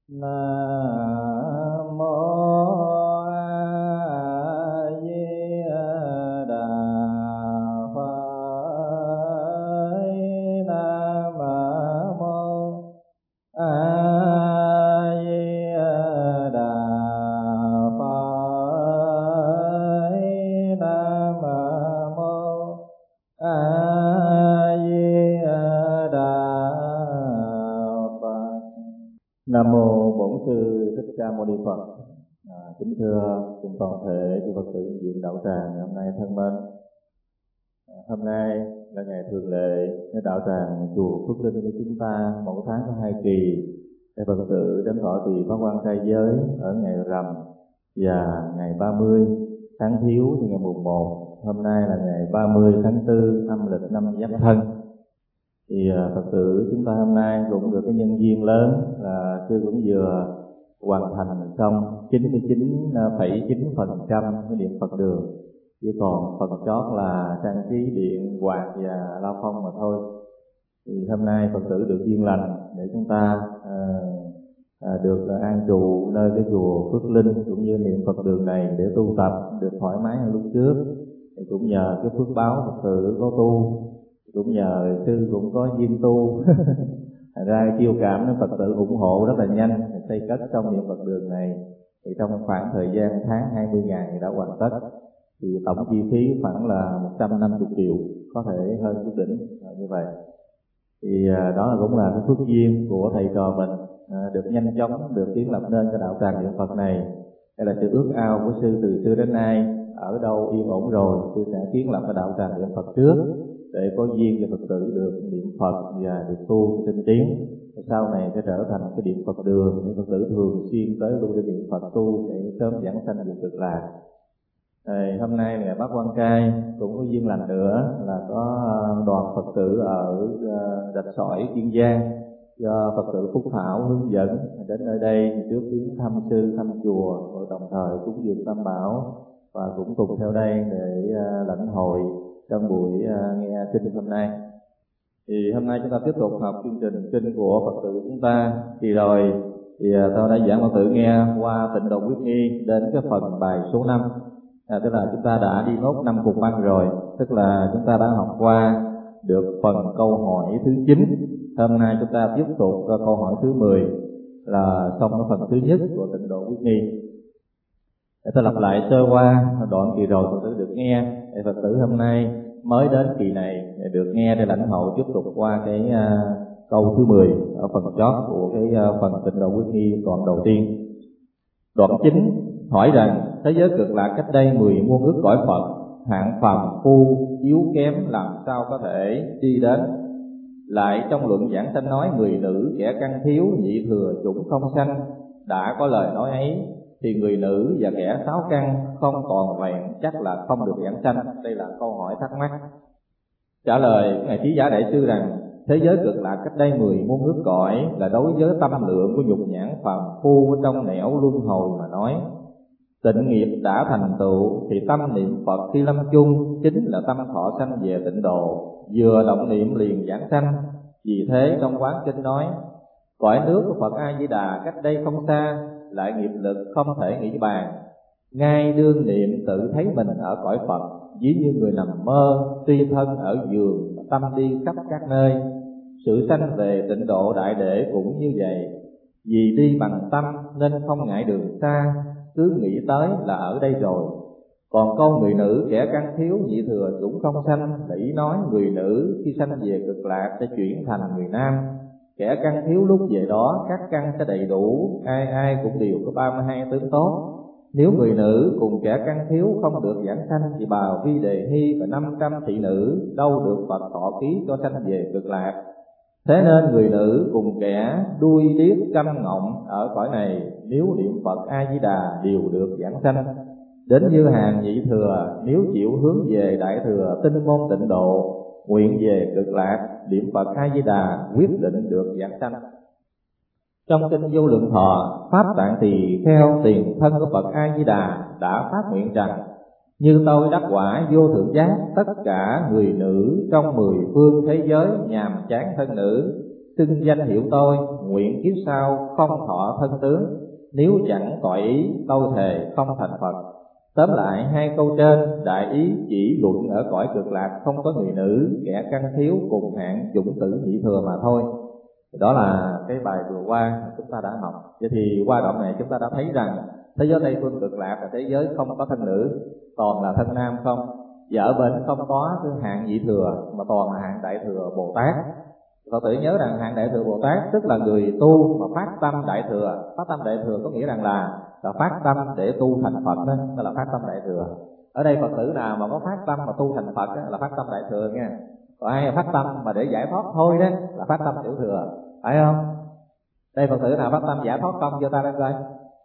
Nam mô A Di Đà Phật. Nam mô A Di Đà Phật. Nam mô A Di Đà Phật. Nam mô Bổn Sư Thích Ca Mâu Ni Phật. Kính thưa cùng toàn thể chư Phật tử viện đạo tràng ngày hôm nay thân mến. Hôm nay là ngày thường lệ ở đạo tràng chùa Phước Linh của chúng ta, mỗi tháng có 2 kỳ để Phật tử đến thọ trì Pháp Quan Trai Giới ở ngày rằm và ngày 30 tháng Thiếu thì ngày mùng 1. Hôm nay là ngày 30 tháng 4 âm lịch năm Giáp Thân. Thì Phật tử chúng ta hôm nay cũng được cái nhân duyên lớn là sư cũng vừa hoàn thành xong 99,9% cái điện Phật đường, chỉ còn phần chót là trang trí điện quạt và lao phong mà thôi. Thì hôm nay Phật tử được duyên lành để chúng ta được an trụ nơi cái chùa Phước Linh cũng như niệm Phật đường này để tu tập được thoải mái hơn lúc trước. Thì cũng nhờ cái phước báo Phật tử có tu, cũng nhờ sư cũng có duyên tu thành ra chiêu cảm đến Phật tử ủng hộ rất là nhanh, xây cất trong niệm Phật đường này thì trong khoảng thời gian tháng 20 ngày đã hoàn tất. Thì tổng chi phí khoảng là 150 triệu, có thể hơn chút đỉnh như vậy. Thì đó cũng là cái phước duyên của thầy trò mình được nhanh chóng được kiến lập nên cái đạo tràng niệm Phật này. Đây là sự ước ao của sư từ xưa đến nay, ở đâu yên ổn rồi sư sẽ kiến lập cái đạo tràng niệm Phật trước để có duyên cho Phật tử được niệm Phật và được tu tinh tiến. Sau này sẽ trở thành cái điện Phật đường để Phật tử thường xuyên tới lưu để niệm Phật tu để sớm giảng sanh về cực lạc. Hôm nay ngày Bác Quan Trai cũng có duyên lành nữa là có đoàn Phật tử ở Rạch Sỏi, Kiên Giang do Phật tử Phúc Thảo hướng dẫn đến nơi đây trước viếng thăm sư, thăm chùa, rồi đồng thời cúng dường Tam Bảo và cũng cùng theo đây để lãnh hội trong buổi nghe kinh hôm nay. Thì hôm nay chúng ta tiếp tục học chương trình kinh của Phật tử chúng ta. Thì rồi thì tôi đã giảng Phật tử nghe qua Tịnh Độ Quyết Nghi đến cái phần bài số 5. Tức là chúng ta đã đi nốt 5 cục văn rồi, tức là chúng ta đã học qua được phần câu hỏi thứ 9. Hôm nay chúng ta tiếp tục câu hỏi thứ 10 là xong cái phần thứ nhất của Tịnh Độ Quyết Nghi. Để tôi lặp lại sơ qua đoạn kỳ rồi Phật tử được nghe, để Phật tử hôm nay mới đến kỳ này để được nghe để lãnh hội tiếp tục qua cái câu thứ 10 ở phần chót của cái phần Tịnh Độ Quyết Nghi đoạn đầu tiên. Đoạn 9 hỏi rằng thế giới cực lạc cách đây 10 muôn ức cõi Phật, hạng phàm phu yếu kém làm sao có thể đi đến. Lại trong luận giảng sanh nói người nữ kẻ căn thiếu nhị thừa chủng không sanh, đã có lời nói ấy thì người nữ và kẻ sáu căn không toàn vẹn chắc là không được giảng sanh. Đây là câu hỏi thắc mắc. Trả lời ngài Trí Giả Đại Sư rằng thế giới cực lạc cách đây 10 muôn ức cõi là đối với tâm lượng của nhục nhãn phàm phu trong nẻo luân hồi mà nói. Tịnh nghiệp đã thành tựu thì tâm niệm Phật khi lâm chung chính là tâm thọ sanh về tịnh độ, vừa động niệm liền giảng sanh. Vì thế trong quán kinh nói cõi nước của Phật A Di Đà cách đây không xa, lại nghiệp lực không thể nghĩ bàn. Ngay đương niệm tự thấy mình ở cõi Phật, ví như người nằm mơ, tuy thân ở giường tâm đi khắp các nơi. Sự sanh về tịnh độ đại đệ cũng như vậy, vì đi bằng tâm nên không ngại đường xa, cứ nghĩ tới là ở đây rồi. Còn câu người nữ kẻ căn thiếu nhị thừa chủng không sanh là ý nói người nữ khi sanh về cực lạc sẽ chuyển thành người nam. Kẻ căn thiếu lúc về đó các căn sẽ đầy đủ, ai ai cũng đều có 32 tướng tốt. Nếu người nữ cùng kẻ căn thiếu không được giảng sanh thì bà Vi Đề Hy và 500 thị nữ đâu được Phật thọ ký cho sanh về cực lạc. Thế nên người nữ cùng kẻ đuôi điếc câm ngọng ở cõi này nếu niệm Phật A Di Đà đều được giảng sanh. Đến như hàng nhị thừa nếu chịu hướng về đại thừa tinh môn tịnh độ, nguyện về cực lạc niệm Phật A Di Đà quyết định được giảng sanh. Trong kinh Vô Lượng Thọ, Pháp Tạng Tỳ Kheo tiền thân của Phật A Di Đà đã phát nguyện rằng như tôi đắc quả vô thượng giác, tất cả người nữ trong 10 phương thế giới nhàm chán thân nữ xưng danh hiệu tôi, nguyện kiếp sau không thọ thân tướng, nếu chẳng tọa ý tôi thề không thành Phật. Tóm lại hai câu trên, đại ý chỉ luận ở cõi cực lạc không có người nữ, kẻ căn thiếu cùng hạng chủng tử nhị thừa mà thôi. Đó là cái bài vừa qua chúng ta đã học. Vậy thì qua đoạn này chúng ta đã thấy rằng thế giới Tây phương cực lạc là thế giới không có thân nữ, toàn là thân nam không. Và ở bên không có cái hạng nhị thừa mà toàn là hạng đại thừa Bồ Tát. Phật tử nhớ rằng hạng đại thừa Bồ Tát tức là người tu mà phát tâm đại thừa. Phát tâm đại thừa có nghĩa rằng là phát tâm để tu thành Phật, đó là phát tâm đại thừa. Ở đây Phật tử nào mà có phát tâm mà tu thành Phật đó, là phát tâm đại thừa nha. Còn ai phát tâm mà để giải thoát thôi đó là phát tâm tiểu thừa, phải không? Đây Phật tử nào phát tâm giải thoát không cho ta đang coi.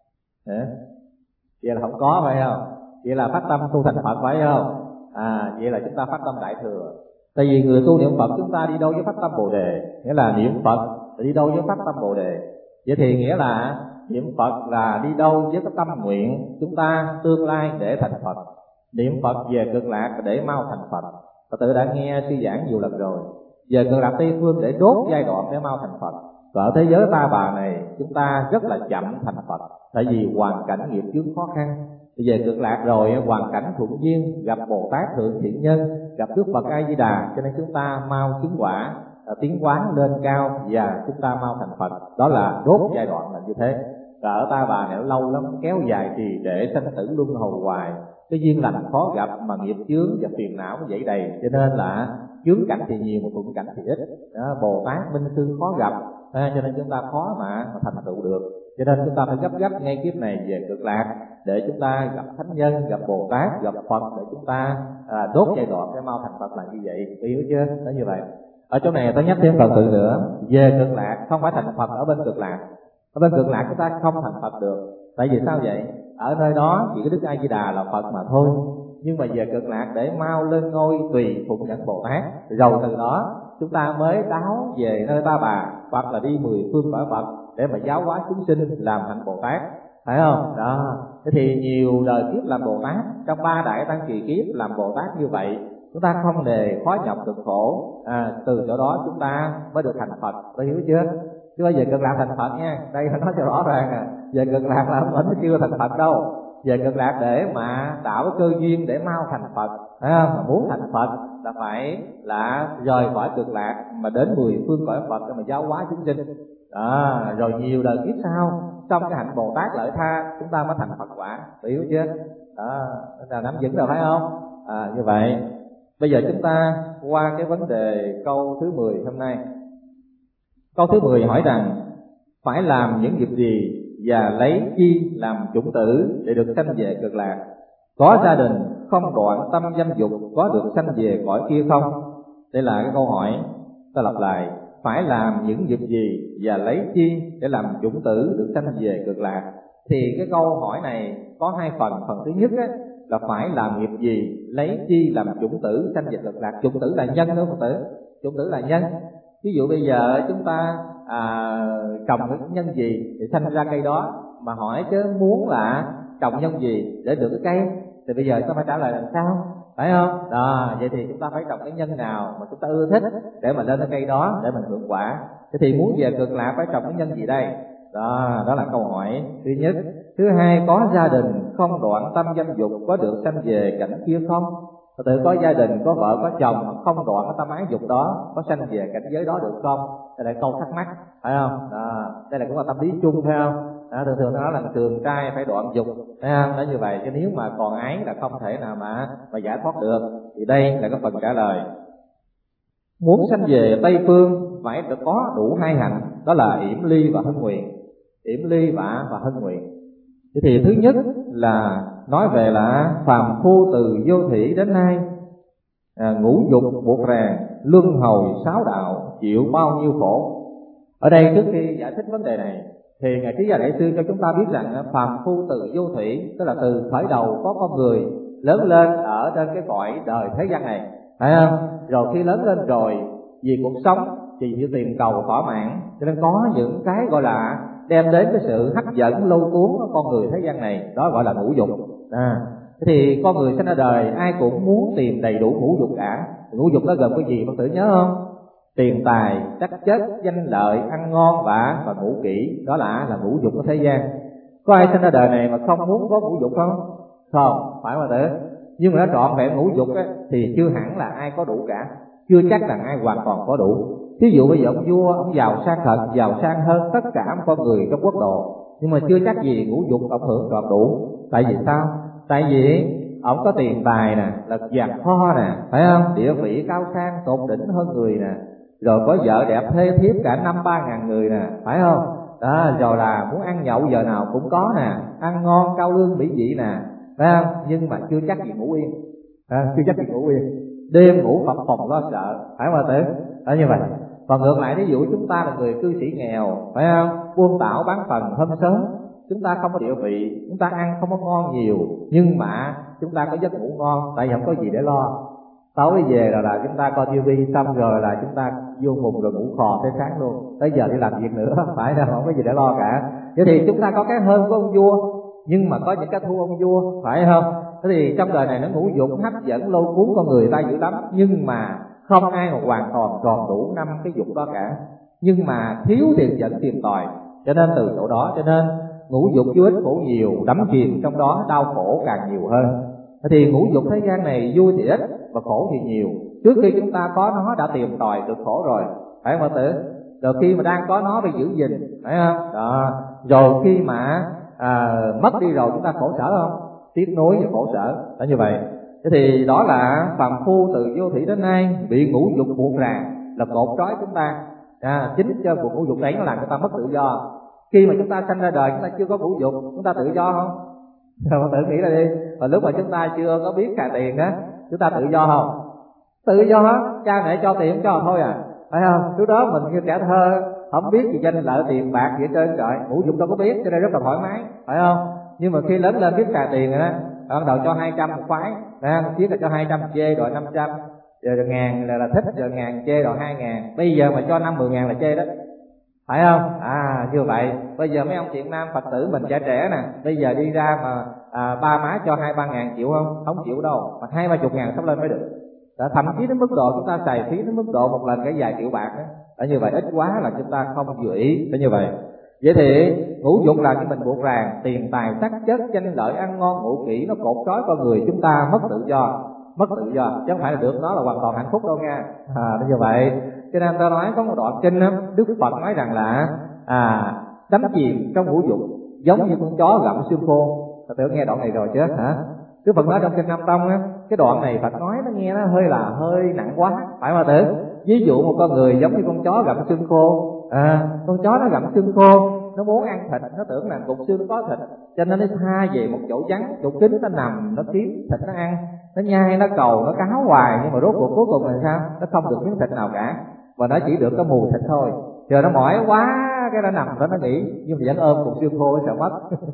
Vậy là không có, phải không? Vậy là phát tâm tu thành Phật, phải không? Vậy là chúng ta phát tâm đại thừa. Tại vì người tu niệm Phật chúng ta đi đâu với phát tâm Bồ Đề, nghĩa là niệm Phật đi đâu với phát tâm Bồ Đề. Vậy thì nghĩa là niệm Phật là đi đâu với cái tâm nguyện chúng ta tương lai để thành Phật. Niệm Phật về cực lạc để mau thành Phật. Phật tử đã nghe sư giảng nhiều lần rồi. Về cực lạc Tây phương để đốt giai đoạn để mau thành Phật. Và ở thế giới Ta Bà này chúng ta rất là chậm thành Phật, tại vì hoàn cảnh nghiệp chướng khó khăn. Về cực lạc rồi hoàn cảnh thuận duyên, gặp Bồ Tát Thượng Thiện Nhân, gặp Đức Phật A Di Đà, cho nên chúng ta mau chứng quả, tiến hóa lên cao và chúng ta mau thành Phật. Đó là đốt giai đoạn là như thế. Và ở Ta Bà này nó lâu lắm, kéo dài trì trệ sanh tử luân hồi hoài. Cái duyên lành khó gặp mà nghiệp chướng và phiền não nó dậy đầy, cho nên là chướng cảnh thì nhiều mà thuận cảnh thì ít. Bồ Tát minh sư khó gặp, cho nên chúng ta khó mà thành tựu được. Cho nên chúng ta phải gấp ngay kiếp này về cực lạc để chúng ta gặp thánh nhân, gặp Bồ Tát, gặp Phật để chúng ta đốt giai đoạn để mau thành Phật là như vậy, hiểu chưa? Nó như vậy. Ở chỗ này tôi nhắc thêm Phật tử nữa, về cực lạc không phải thành Phật ở bên cực lạc. Ở bên cực lạc chúng ta không thành Phật được. Tại vì sao vậy? Ở nơi đó chỉ có Đức A Di Đà là Phật mà thôi. Nhưng mà về cực lạc để mau lên ngôi tùy phụng dẫn Bồ Tát, rồi từ đó chúng ta mới đáo về nơi Ta Bà, hoặc là đi 10 phương cõi Phật để mà giáo hóa chúng sinh làm thành Bồ Tát, phải không? Đó. Thế thì nhiều đời kiếp làm Bồ Tát, trong 3 đại tăng kỳ kiếp làm Bồ Tát như vậy, chúng ta không hề khó nhọc cực khổ, từ chỗ đó chúng ta mới được thành Phật, tôi hiểu chưa? Chứ bây giờ cực lạc thành Phật nha, đây phải nói cho rõ ràng về cực lạc là vẫn chưa thành Phật đâu. Về cực lạc để mà tạo cơ duyên để mau thành Phật, phải không? Mà muốn thành Phật là phải là rời khỏi cực lạc mà đến 10 phương cõi Phật để mà giáo hóa chúng sinh. Rồi nhiều đời kiếp sau, trong cái hạnh Bồ Tát lợi tha chúng ta mới thành Phật quả, hiểu chưa? Là nắm vững rồi phải không? Như vậy bây giờ chúng ta qua cái vấn đề câu thứ 10 hôm nay. Câu thứ 10 hỏi rằng phải làm những việc gì và lấy chi làm chủng tử để được sanh về cực lạc? Có gia đình không đoạn tâm dâm dục có được sanh về cõi kia không? Đây là cái câu hỏi. Ta lặp lại, phải làm những việc gì và lấy chi để làm chủng tử được sanh về cực lạc? Thì cái câu hỏi này có hai phần. Phần thứ nhất là phải làm nghiệp gì, lấy chi làm chủng tử sanh về cực lạc. Chủng tử là nhân đó Phật tử, chủng tử là nhân. Ví dụ bây giờ chúng ta trồng cái nhân gì để sanh ra cây đó, mà hỏi chứ muốn là trồng nhân gì để được cái cây, thì bây giờ chúng ta phải trả lời làm sao, phải không? Vậy thì chúng ta phải trồng cái nhân nào mà chúng ta ưa thích để mà lên cái cây đó để mình hưởng quả. Thế thì muốn về cực lạc phải trồng cái nhân gì đây? Đó là câu hỏi thứ nhất. Thứ hai, có gia đình không đoạn tâm dâm dục có được sanh về cảnh kia không? Phật tử có gia đình, có vợ, có chồng mà không đoạn cái tâm ái dục đó, có sanh về cảnh giới đó được không? Đây là câu thắc mắc, phải không? Đây là cũng là tâm lý chung, phải không? Thường thường nó nói là thường trai phải đoạn dục, phải không? Đó như vậy, chứ nếu mà còn ái là không thể nào mà giải thoát được. Thì đây là cái phần trả lời. Muốn sanh về Tây phương phải được có đủ hai hạnh, đó là yểm ly và hân nguyện. Yểm ly và hân nguyện. Thế thì thứ nhất là nói về là phàm phu từ vô thủy đến nay, ngũ dục buộc ràng, luân hồi sáu đạo, chịu bao nhiêu khổ. Ở đây trước khi giải thích vấn đề này thì Ngài Trí Gia Đại Sư cho chúng ta biết rằng phàm phu từ vô thủy, tức là từ khởi đầu có con người lớn lên ở trên cái cõi đời thế gian này, phải không? Rồi khi lớn lên rồi vì cuộc sống thì chỉ tìm cầu thỏa mãn, cho nên có những cái gọi là đem đến cái sự hấp dẫn lôi cuốn con người thế gian này, đó gọi là ngũ dục. Thì con người sinh ra đời ai cũng muốn tìm đầy đủ ngũ dục cả. Ngũ dục nó gồm cái gì Phật tử nhớ không? tiền tài, sắc chất, danh lợi, ăn ngon và ngủ kỹ. Đó là ngũ dục của thế gian. Có ai sinh ra đời này mà không muốn có ngũ dục không? Không, phải mà tử. Nhưng mà nó trọn vẹn ngũ dục á, thì chưa hẳn là ai có đủ cả. Chưa chắc là ai hoàn toàn có đủ. Ví dụ bây giờ ông vua, ông giàu sang thật, giàu sang hơn tất cả con người trong quốc độ, nhưng mà chưa chắc gì ngũ dục ông hưởng trọn đủ. Tại vì sao? Tại vì ông có tiền tài nè, là vàng kho nè, phải không? Địa vị cao sang tột đỉnh hơn người nè, rồi có vợ đẹp thê thiếp cả 2-3 ngàn người nè, phải không? Đó, rồi là muốn ăn nhậu giờ nào cũng có nè, ăn ngon cao lương mỹ vị nè, phải không? Nhưng mà chưa chắc gì ngủ yên, chưa chắc gì ngủ yên, đêm ngủ phập phồng lo sợ, phải không tử? Đó như vậy. Còn ngược lại, ví dụ chúng ta là người cư sĩ nghèo, phải không? Buôn tảo bán phần hôm sớm, chúng ta không có địa vị, chúng ta ăn không có ngon nhiều, nhưng mà chúng ta có giấc ngủ ngon, tại vì không có gì để lo. Tối về rồi là chúng ta coi tivi xong rồi là chúng ta vô mùng rồi ngủ khò tới sáng luôn, tới giờ đi làm việc nữa, phải không? Không có gì để lo cả. Vậy thì chúng ta có cái hơn của ông vua, nhưng mà có những cái thua ông vua, phải không? Thế thì trong đời này nó ngũ dục hấp dẫn lôi cuốn con người ta dữ lắm, nhưng mà không ai mà hoàn toàn tròn đủ 5 cái dục đó cả. Nhưng mà thiếu thì dẫn tìm tòi, cho nên từ chỗ đó, cho nên ngũ dục vô ích khổ nhiều, đắm chìm trong đó đau khổ càng nhiều hơn. Thế thì ngũ dục thế gian này vui thì ít và khổ thì nhiều. Trước khi chúng ta có nó đã tìm tòi được khổ rồi, phải không tử? Rồi khi mà đang có nó phải giữ gìn, phải không? Đó. Rồi khi mà mất đi rồi chúng ta khổ sở không? Tiếc nuối và khổ sở, là như vậy. Thế thì đó là phàm phu từ vô thủy đến nay bị ngũ dục buộc ràng, là cột trói chúng ta. Chính cho cuộc ngũ dục đấy nó làm chúng ta mất tự do. Khi mà chúng ta sanh ra đời chúng ta chưa có ngũ dục, chúng ta tự do không? Rồi tự nghĩ là đi. Và lúc mà chúng ta chưa có biết xài tiền á, chúng ta tự do không? Tự do hết, cha mẹ cho tiền cho thôi à, phải không? Lúc đó mình như trẻ thơ không biết gì danh lợi tiền bạc vậy trơn trời, ngũ dục đâu có biết, cho nên rất là thoải mái, phải không? Nhưng mà khi lớn lên biết xài tiền rồi đó, ban đầu cho 200 một phái, một chiếc là cho 200 chê rồi 500, rồi ngàn là thích, rồi ngàn chê rồi 2000. Bây giờ mà cho 5-10 ngàn là chê đó, phải không? Như vậy bây giờ mấy ông thiện nam Phật tử mình trẻ nè, bây giờ đi ra mà ba má cho 2-3 ngàn chịu không? Không chịu đâu, mà 20-30 ngàn sắp lên mới được. Thậm chí đến mức độ chúng ta xài phí đến mức độ một lần cái vài triệu bạc đó. Ở như vậy ít quá là chúng ta không dự ý. Để như vậy. Vậy thì ngũ dục là cái mình buộc ràng, tiền tài sắc chất danh lợi ăn ngon ngủ kỹ, nó cột trói con người chúng ta mất tự do, chứ không phải là được nó là hoàn toàn hạnh phúc đâu nha. Để như vậy. Cho nên ta nói có một đoạn kinh đó, Đức Phật nói rằng là đắm chìm trong ngũ dục giống như con chó gặm xương khô. Ta tưởng nghe đoạn này rồi chứ hả? Đức Phật nói trong kinh Nam Tông á, cái đoạn này Phật nói nó nghe nó hơi nặng quá, phải mà tử. Ví dụ một con người giống như con chó gặm xương khô, con chó nó gặm xương khô, nó muốn ăn thịt, nó tưởng là cục xương có thịt, cho nên nó tha về một chỗ vắng, chỗ kín, nó nằm, nó kiếm thịt nó ăn, nó nhai, nó cầu, nó cáo hoài, nhưng mà rốt cuộc cuối cùng là sao? Nó không được miếng thịt nào cả, và nó chỉ được cái mùi thịt thôi. Giờ nó mỏi quá, cái nó nằm đó nó nghỉ, nhưng mà vẫn ôm cục xương khô nó sợ mất.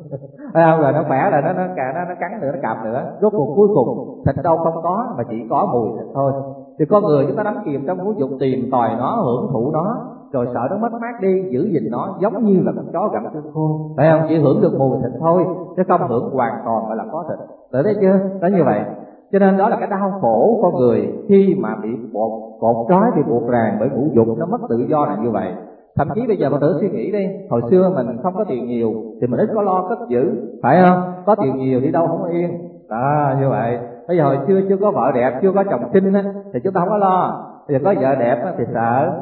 Rồi nó khỏe là nó cắn nữa, nó cạp nữa, rốt cuộc cuối cùng thịt đâu không có, mà chỉ có mùi thịt thôi. Thì con người chúng ta đắm chìm trong ngũ dục, tìm tòi nó, hưởng thụ nó, rồi sợ nó mất mát đi, giữ gìn nó giống như là con chó gặm xương khô, phải không? Chỉ hưởng được mùi thịt thôi, chứ không hưởng hoàn toàn gọi là có thịt. Được thấy chưa? Đó như vậy. Cho nên đó là cái đau khổ con người khi mà bị cột trói, bị buộc ràng bởi ngũ dục, nó mất tự do là như vậy. Thậm chí bây giờ bạn thử suy nghĩ đi, hồi xưa mình không có tiền nhiều thì mình ít có lo cất giữ, phải không? Có tiền nhiều đi đâu không yên. Đó, như vậy. Bây giờ hồi xưa chưa có vợ đẹp, chưa có chồng xinh á, thì chúng ta không có lo. Bây giờ có vợ đẹp thì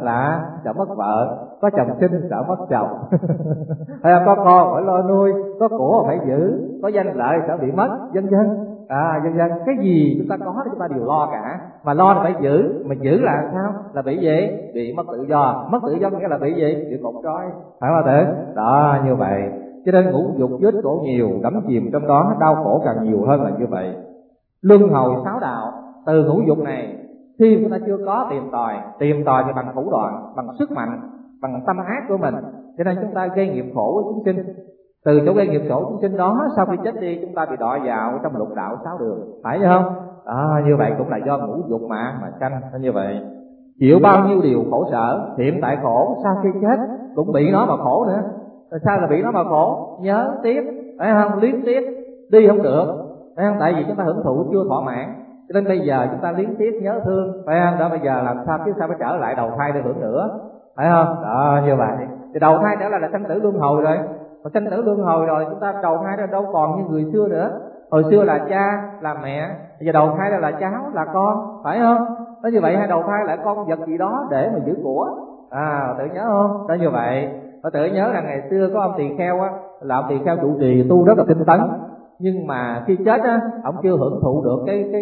sợ mất vợ, có chồng xinh sợ mất chồng. Hay là có con phải lo nuôi, có của phải giữ, có danh lợi sợ bị mất, vân vân. Vân vân. Cái gì chúng ta có thì chúng ta đều lo cả, mà lo là phải giữ, mà giữ là sao? Là bị gì? Bị mất tự do. Mất tự do nghĩa là bị gì? Bị cột trói, phải không tử? Đó, như vậy. Cho nên ngũ dục vết khổ nhiều, đắm chìm trong đó, đau khổ càng nhiều hơn là như vậy. Luân hồi sáu đạo từ ngũ dục này, khi chúng ta chưa có tìm tòi thì bằng thủ đoạn, bằng sức mạnh, bằng tâm ác của mình, cho nên chúng ta gây nghiệp khổ với chúng sinh. Từ chỗ gây nghiệp khổ chúng sinh đó, sau khi chết đi chúng ta bị đọa vào trong lục đạo sáu đường, phải không? Như vậy cũng là do ngũ dục mà sanh. Như vậy chịu bao nhiêu điều khổ sở, hiện tại khổ, sau khi chết cũng bị nó mà khổ nữa. Tại sao là bị nó mà khổ? Nhớ tiếc, phải không? Luyến tiếc, đi không được, phải không? Tại vì chúng ta hưởng thụ chưa thỏa mãn, Cho nên bây giờ chúng ta liếng tiếc nhớ thương, phải không? Đó, bây giờ làm sao kiếp sau phải trở lại đầu thai để hưởng nữa, phải không? Đó, như vậy thì đầu thai trở lại là sanh tử luân hồi rồi. Mà sanh tử luân hồi rồi chúng ta đầu thai ra đâu còn như người xưa nữa. Hồi xưa là cha là mẹ, bây giờ đầu thai là cháu là con, phải không? Đó, như vậy hay đầu thai lại con vật gì đó để mà giữ của. Tự nhớ không? Đó, như vậy tôi tự nhớ là ngày xưa có ông tỳ kheo á, là ông tỳ kheo trụ trì tu rất là tinh tấn, nhưng mà khi chết á, ông chưa hưởng thụ được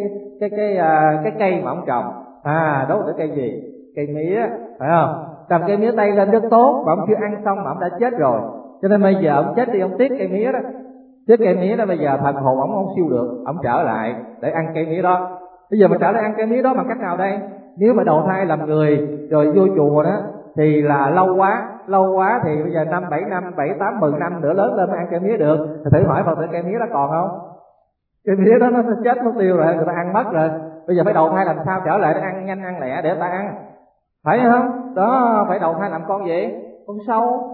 cái cây mà ông trồng. Đó là cái cây gì? Cây mía, phải không? Trồng cây mía tay lên rất tốt, mà ông chưa ăn xong mà ông đã chết rồi. Cho nên bây giờ ông chết đi, ông tiếc cây mía đó. Tiếc cây mía đó, bây giờ thần hồn ông không siêu được, ông trở lại để ăn cây mía đó. Bây giờ mình trở lại ăn cây mía đó bằng cách nào đây? Nếu mà đầu thai làm người rồi vô chùa đó thì là lâu quá thì bây giờ 5-7 năm, 7-8, 10 năm nữa lớn lên mới ăn cây mía được. Thì thử hỏi Phật tử cây mía đó còn không? Cây mía đó nó chết mất tiêu rồi, người ta ăn mất rồi. Bây giờ phải đầu thai làm sao trở lại để ăn nhanh ăn lẹ để người ta ăn, phải không? Đó, phải đầu thai làm con gì? Con sâu.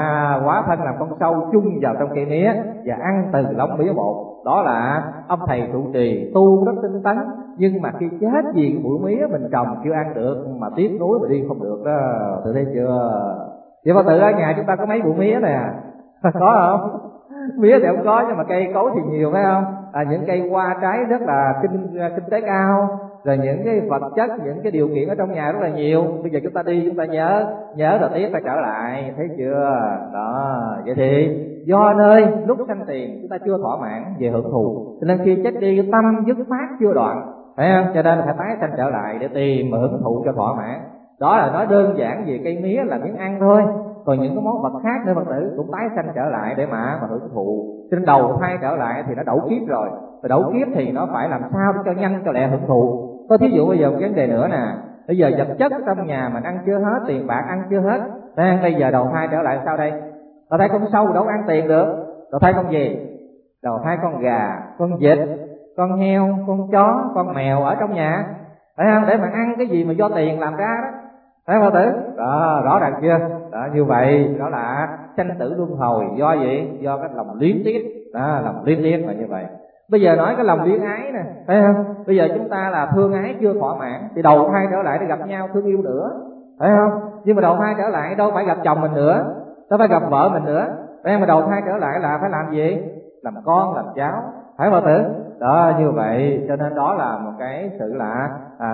Hóa thân làm con sâu chung vào trong cây mía và ăn từ lông mía một. Đó là ông thầy trụ trì tu rất tinh tấn, nhưng mà khi chết vì cái bụi mía mình trồng chưa ăn được mà tiếc nuối mà đi không được đó. Tự thấy chưa? Vậy mà tự ở nhà chúng ta có mấy bụi mía nè, có không? Mía thì không có, nhưng mà cây cối thì nhiều, phải không? Những cây hoa trái rất là kinh tế cao, rồi những cái vật chất, những cái điều kiện ở trong nhà rất là nhiều. Bây giờ chúng ta đi chúng ta nhớ rồi tiếc phải trở lại, thấy chưa? Đó, vậy thì do nơi lúc sanh tiền chúng ta chưa thỏa mãn về hưởng thụ, cho nên khi chết đi tâm dứt phát chưa đoạn, phải không? Cho nên phải tái sanh trở lại để tìm mà hưởng thụ cho thỏa mãn. Đó là nói đơn giản về cây mía là miếng ăn thôi. Còn những cái món vật khác nữa Phật tử cũng tái sanh trở lại để mà hưởng thụ. Cho nên đầu thai trở lại thì nó đẩu kiếp rồi. Và đẩu kiếp thì nó phải làm sao để cho nhanh cho lẹ hưởng thụ. Tôi thí dụ bây giờ một vấn đề nữa nè. Bây giờ vật chất trong nhà mình ăn chưa hết, tiền bạc ăn chưa hết. Bây giờ đầu thai trở lại sao đây? Đầu thai con sâu đâu ăn tiền được. Đầu thai con gì? Đầu thai con gà, con vịt, con heo, con chó, con mèo ở trong nhà, phải không? Để mà ăn cái gì mà do tiền làm ra đó, thấy không tử? Đó, rõ ràng chưa? Đó, như vậy đó là sanh tử luân hồi. Do gì? Do cái lòng luyến tiếc. Đó, lòng luyến tiếc là như vậy. Bây giờ nói cái lòng luyến ái nè, thấy không? Bây giờ chúng ta là thương ái chưa thỏa mãn thì đầu thai trở lại để gặp nhau thương yêu nữa, phải không? Nhưng mà đầu thai trở lại đâu phải gặp chồng mình nữa, đâu phải gặp vợ mình nữa, phải không? Mà đầu thai trở lại là phải làm gì? Làm con, làm cháu, phải không tử? Đó, như vậy cho nên đó là một cái sự là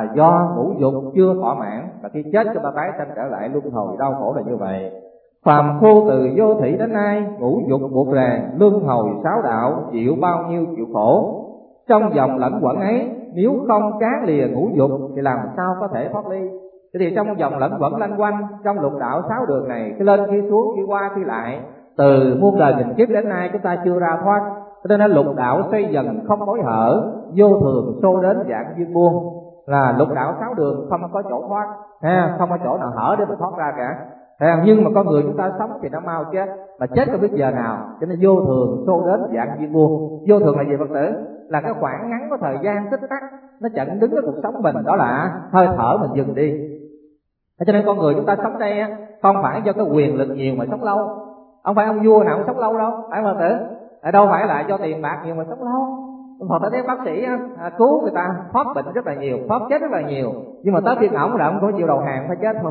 do ngũ dục chưa thỏa mãn, và khi chết chúng ta tái sanh trở lại luân hồi đau khổ là như vậy. Phàm phu từ vô thủy đến nay, ngũ dục buộc ràng, luân hồi sáu đạo, chịu bao nhiêu chịu khổ. Trong vòng lẫn quẩn ấy, nếu không tráng lìa ngũ dục thì làm sao có thể thoát ly. Thế thì trong vòng lẫn quẩn lanh quanh trong lục đạo sáu đường này, khi lên khi xuống, khi qua khi lại, từ muôn đời nghìn kiếp đến nay chúng ta chưa ra thoát. Cho nên lục đạo xoay dần không mối hở, vô thường xô đến dạng duyên buông. Là lục đạo sáu đường không có chỗ thoát, không có chỗ nào hở để mà thoát ra cả. Nhưng mà con người chúng ta sống thì nó mau chết, mà chết không biết giờ nào. Cho nên vô thường xô đến dạng duyên buông. Vô thường là gì Phật tử? Là cái khoảng ngắn của thời gian tích tắc nó chặn đứng cái cuộc sống mình, đó là hơi thở mình dừng đi. Cho nên con người chúng ta sống đây không phải do cái quyền lực nhiều mà sống lâu. Không phải ông vua nào cũng sống lâu đâu, phải không Phật tử? Đâu phải là do tiền bạc nhiều mà sống lâu. Họ thấy bác sĩ cứu người ta thoát bệnh rất là nhiều, thoát chết rất là nhiều, nhưng mà tới phiên ổng là ông có chịu đầu hàng phải chết thôi.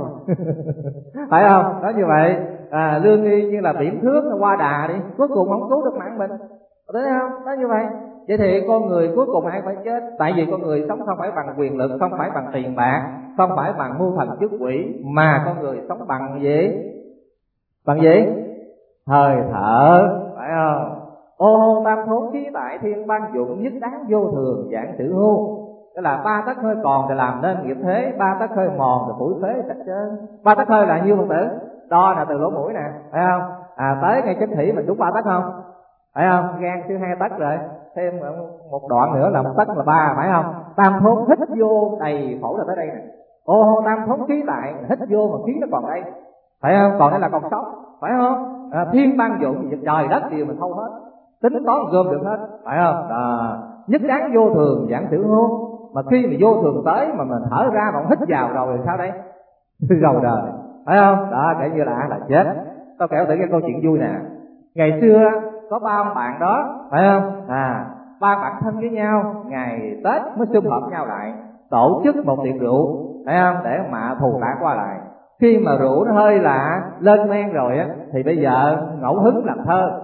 Phải không? Đó, như vậy lương y như là biển thước nó qua đà đi, cuối cùng không cứu được mạng mình, thấy không? Đó, như vậy. Vậy thì con người cuối cùng ai phải chết? Tại vì con người sống không phải bằng quyền lực, không phải bằng tiền bạc, không phải bằng mưu thần chức quỷ, mà con người sống bằng gì? Bằng gì? Hơi thở, phải không? Ô hô tam thốn khí tại thiên ban dụng, nhất đáng vô thường dạng sự hô. Tức là ba tấc hơi còn thì làm nên nghiệp thế, ba tấc hơi mòn thì phủi phế sạch trơn. Ba tấc hơi là nhiêu Phật tử? Đo là từ lỗ mũi nè, phải không? Tới ngay chính thủy mình đúng ba tấc không? Phải không? Gan chưa 2 tấc rồi, thêm một đoạn nữa là 1 tấc là 3, phải không? Tam thốn hít vô đầy phổi là tới đây nè. Ô hô tam thốn khí tại, hít vô mà khí nó còn đây, phải không? Còn đây là còn sống, phải không? Thiên ban dụng, trời đất đều mình thâu hết, tính toán gom được hết, phải không? Nhất đáng vô thường dạng tử hôn. Mà khi mà vô thường tới mà mình thở ra mà hít vào rồi thì sao đây? Rầu đời, phải không? Đó, kể như là chết. Tao kể thử cái câu chuyện vui nè. Ngày xưa có 3 ông bạn đó, phải không? 3 ba bạn thân với nhau, ngày Tết mới sum họp nhau lại, tổ chức một tiệc rượu, phải không, để mà thù đả qua lại. Khi mà rượu nó hơi lạ lên men rồi á, thì bây giờ ngẫu hứng làm thơ.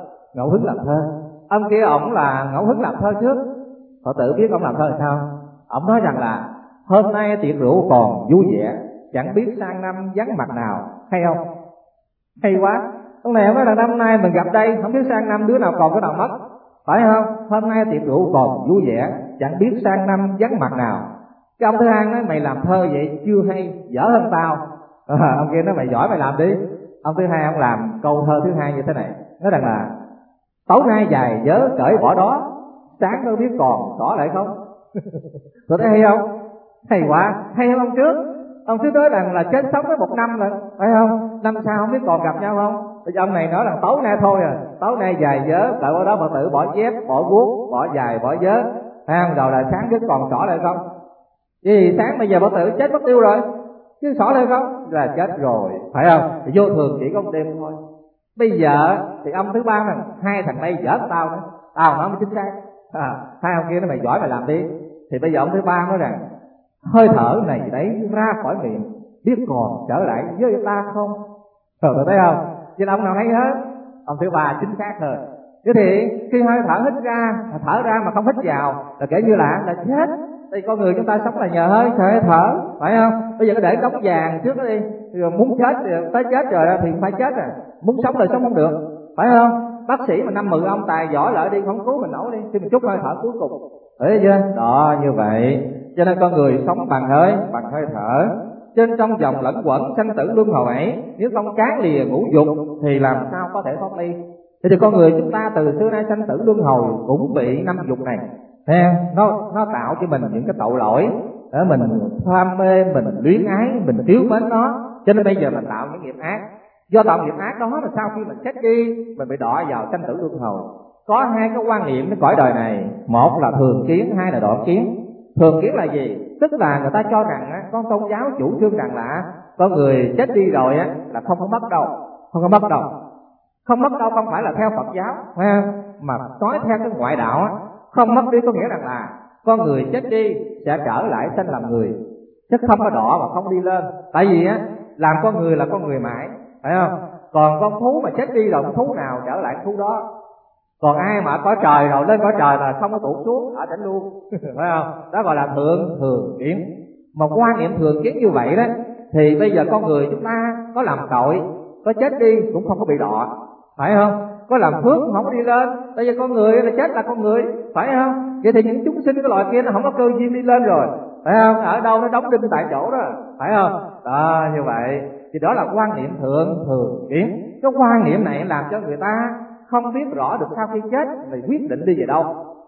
Ông kia ổng là ngẫu hứng làm thơ trước. Phật tử biết ông làm thơ là sao? Ông nói rằng là hôm nay tiệc rượu còn vui vẻ, chẳng biết sang năm vắng mặt nào. Hay không? Hay quá. Ông này nói là năm nay mình gặp đây, không biết sang năm đứa nào còn cái nào mất, phải không? Hôm nay tiệc rượu còn vui vẻ, chẳng biết sang năm vắng mặt nào. Cái ông thứ hai nói mày làm thơ vậy chưa hay, dở hơn tao. Ông kia nói mày giỏi mày làm đi. Ông thứ hai ông làm câu thơ thứ hai như thế này, nói rằng là tối nay dài dớ cởi bỏ đó, sáng đâu biết còn xỏ lại không. Tôi thấy hay không? Hay quá. Hay hơn ông trước. Ông trước nói rằng là chết sống với một năm rồi, phải không? Năm sau không biết còn gặp nhau không. Bây giờ ông này nói là tối nay thôi à, tối nay dài dớ cởi bỏ đó, Phật tử bỏ dép, bỏ guốc, bỏ dài, bỏ dớ, phải không? Rồi là sáng biết còn xỏ lại không. Vì sáng bây giờ Phật tử chết mất tiêu rồi, chứ xỏ lại không là chết rồi, phải không? Thì vô thường chỉ có một đêm thôi. Bây giờ thì ông thứ ba này, hai thằng đây giỡn tao nữa, tao nói mới chính xác. Hai ông kia nó mày giỏi mày làm đi. Thì bây giờ ông thứ ba nói rằng hơi thở này đấy ra khỏi miệng, biết còn trở lại với ta không. Rồi thấy không? Chứ ông nào thấy hết. Ông thứ ba chính xác hơn. Thế thì khi hơi thở hít ra, thở ra mà không hít vào là kể như là chết. Thì con người chúng ta sống là nhờ hơi thở, phải không? Bây giờ cứ để đống vàng trước đó đi, rồi muốn chết tới chết rồi thì phải chết rồi, muốn sống là sống không được, phải không? Bác sĩ mà 50 ông tài giỏi lợi đi không cứu mình nổi đi, thì mình chút hơi thở cuối cùng, thấy chưa? Đó, như vậy cho nên con người sống bằng hơi thở. Trên trong vòng lẫn quẩn sanh tử luân hồi ấy, nếu không cán lìa ngũ dục thì làm sao có thể thoát ly. Thì con người chúng ta từ xưa nay sanh tử luân hồi cũng bị 5 dục này. Nó tạo cho mình những cái tội lỗi để mình tham mê, mình luyến ái, mình thiếu mến nó, cho nên bây giờ mình tạo những nghiệp ác. Do tạo nghiệp ác đó mà sau khi mình chết đi, mình bị đọa vào sanh tử luân hồi. Có hai cái quan niệm cái cõi đời này, một là thường kiến, hai là đoạn kiến. Thường kiến là gì? Tức là người ta cho rằng con tôn giáo chủ trương rằng là con người chết đi rồi là không có mất đâu, không mất đâu không phải là theo Phật giáo, mà nói theo cái ngoại đạo không mất đi có nghĩa rằng là con người chết đi sẽ trở lại sanh làm người, chứ không có đọa và không đi lên. Tại vì làm con người là con người mãi, phải không? Còn con thú mà chết đi rồi, con thú nào trở lại thú đó. Còn ai mà có trời rồi lên có trời là không có tụt xuống ở trển luôn, phải không? Đó gọi là thường kiến. Một quan niệm thường kiến như vậy đó, thì bây giờ con người chúng ta có làm tội, có chết đi cũng không có bị đọa, phải không? Có làm phước cũng không có đi lên. Bây giờ con người là chết là con người, phải không? Vậy thì những chúng sinh cái loại kia nó không có cơ duyên đi lên rồi, phải không? Ở đâu nó đóng đinh tại chỗ đó, phải không? Đó, như vậy thì đó là quan niệm thường kiến. Cái quan niệm này làm cho người ta không biết rõ được sau khi chết thì quyết định đi về đâu.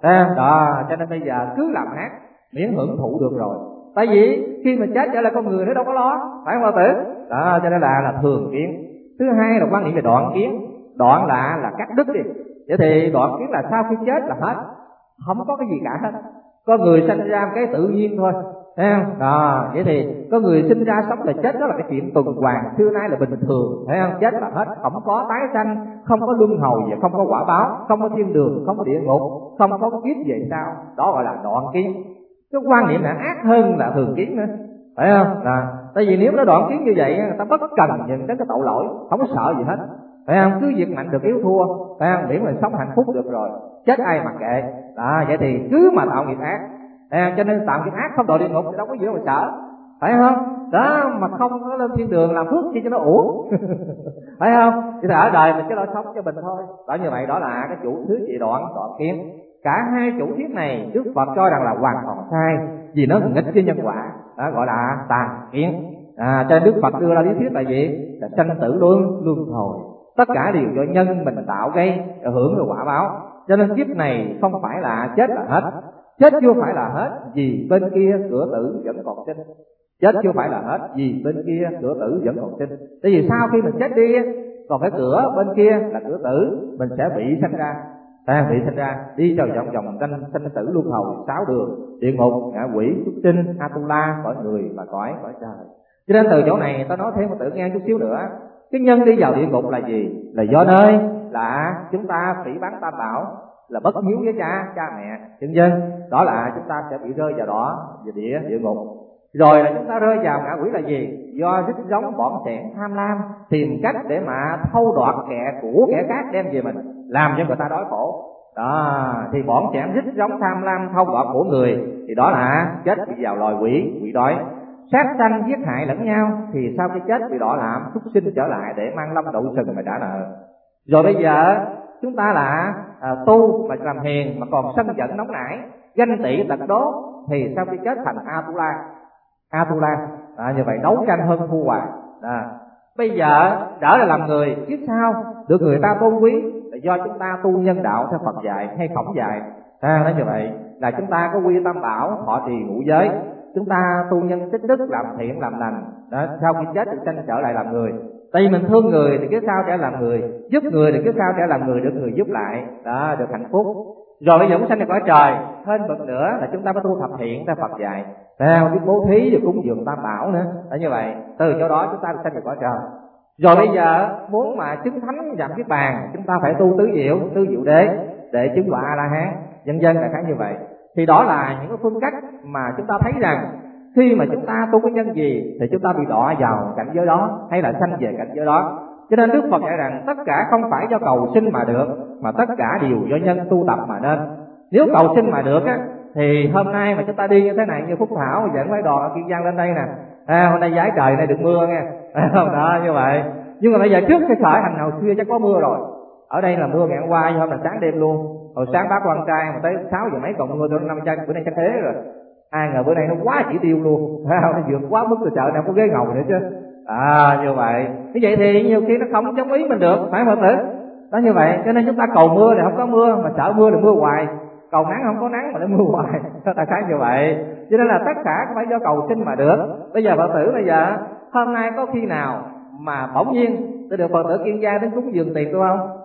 Đó, cho nên bây giờ cứ làm ác miễn hưởng thụ được rồi. Tại vì khi mà chết trở lại con người nó đâu có lo, phải không Phật tử? Đó, cho nên là thường kiến. Thứ hai là quan niệm về đoạn kiến. Đoạn là cắt đứt đi. Vậy thì đoạn kiến là sau khi chết là hết, không có cái gì cả hết. Có người sinh ra cái tự nhiên thôi, thấy không? Đó, vậy thì có người sinh ra sống là chết, đó là cái chuyện tuần hoàn xưa nay là bình thường, thấy không? Chết là hết, không có tái sanh, không có luân hồi và không có quả báo, không có thiên đường, không có địa ngục, không có kiếp về sau. Đó gọi là đoạn kiến. Cái quan niệm này ác hơn là thường kiến nữa, phải không? Tại vì nếu nó đoạn kiến như vậy, người ta bất cần nhìn đến cái tội lỗi, không có sợ gì hết, phải không? Cứ việc mạnh được yếu thua, phải không? Miễn là sống hạnh phúc được rồi, chết ai mặc kệ. Đó, vậy thì cứ mà tạo nghiệp ác, cho nên tạo nghiệp ác không độ địa ngục thì đâu có gì đâu mà sợ, phải không? Đó, mà không có lên thiên đường làm phước chi cho nó uổng, phải không? Thì ở đời mình cứ lo sống cho mình thôi. Đó, như vậy đó là cái chủ thứ trị đoạn kiến. Cả hai chủ thuyết này Đức Phật cho rằng là hoàn toàn sai, vì nó nghịch với nhân quả, đó gọi là tà kiến. Cho nên Đức Phật đưa ra lý thuyết là gì? Là sanh tử luân hồi, tất cả đều do nhân mình tạo gây, hưởng được quả báo. Cho nên kiếp này không phải là chết là hết, chết chưa phải là hết, vì bên kia cửa tử vẫn còn sinh. Chết chưa phải là hết, vì bên kia cửa tử vẫn còn sinh. Tại vì sau khi mình chết đi còn phải cửa bên kia là cửa tử, mình sẽ bị sanh ra, đi vào vòng sanh tử luân hồi 6 đường: địa ngục, ngạ quỷ, súc sinh, Atula, cõi người và cõi trời. Cho nên từ chỗ này ta nói thêm một tự nghe chút xíu nữa. Cái nhân đi vào địa ngục là gì? Là do nơi là chúng ta phỉ báng Tam Bảo, là bất hiếu với cha mẹ, vân vân. Đó là chúng ta sẽ bị rơi vào đó, về địa ngục. Rồi là chúng ta rơi vào ngạ quỷ là gì? Do rít giống bỏng sẻn tham lam, tìm cách để mà thâu đoạt của kẻ khác đem về mình, làm cho người ta đói khổ. Đó, thì bỏng sẻn rít giống tham lam thâu đoạt của người, thì đó là chết bị vào loài quỷ đói. Sát sanh giết hại lẫn nhau, thì sau khi chết bị đọa làm súc sinh trở lại để mang lâm đậu sừng mà trả nợ. Rồi bây giờ chúng ta là tu mà làm hiền mà còn sân giận nóng nảy, ganh tị tật đố, thì sau khi chết thành Atula. Như vậy đấu tranh hơn thua hoài. Bây giờ trở lại làm người, kiếp sau được người ta tôn quý là do chúng ta tu nhân đạo theo Phật dạy hay Khổng dạy. Nói như vậy là chúng ta có quy tam bảo, thọ trì ngũ giới, chúng ta tu nhân tích đức, làm thiện làm lành. Sau khi chết thì sanh trở lại làm người. Tại vì mình thương người thì kiếp sau trở làm người, giúp người thì kiếp sau trở làm người, được người giúp lại, được hạnh phúc. Rồi bây giờ muốn sanh được cõi trời, hơn bậc nữa là chúng ta phải tu thập thiện theo Phật dạy, biết bố thí và cúng dường tam bảo nữa. Như vậy từ chỗ đó chúng ta sanh được cõi trời. Rồi bây giờ muốn mà chứng thánh nhập niết bàn, chúng ta phải tu tứ diệu đế để chứng đọa A La Hán, vân vân là khá như vậy. Thì đó là những cái phương cách mà chúng ta thấy rằng khi mà chúng ta tu cái nhân gì thì chúng ta bị đọa vào cảnh giới đó, hay là sanh về cảnh giới đó. Cho nên Đức Phật dạy rằng tất cả không phải do cầu sinh mà được, mà tất cả đều do nhân tu tập mà nên. Nếu cầu sinh mà được á, thì hôm nay mà chúng ta đi như thế này, như Phúc Thảo dẫn mấy đoàn ở Kiên Giang lên đây nè, hôm nay giái trời này được mưa nghe, đó như vậy. Nhưng mà bây giờ trước cái khởi hành nào xưa chắc có mưa rồi. Ở đây là mưa ngày hôm qua, hôm là sáng đêm luôn. Hồi sáng bác quan trai mà tới 6 giờ mấy còn mưa, tôi 5 chân bữa nay chắc thế rồi. Ai ngờ bữa nay nó quá chỉ tiêu luôn, nó vượt quá mức, từ chợ nào có ghế ngồi nữa chứ. Như vậy. Như vậy thì nhiều khi nó không giống ý mình được, phải không Phật tử? Đó như vậy, cho nên chúng ta cầu mưa thì không có mưa, mà sợ mưa thì mưa hoài. Cầu nắng không có nắng mà nó mưa hoài. Đại khái như vậy. Cho nên là tất cả không phải do cầu sinh mà được. Bây giờ Phật tử bây giờ hôm nay có khi nào mà bỗng nhiên tôi được Phật tử Kiên Giang đến cúng dường tiền tôi không?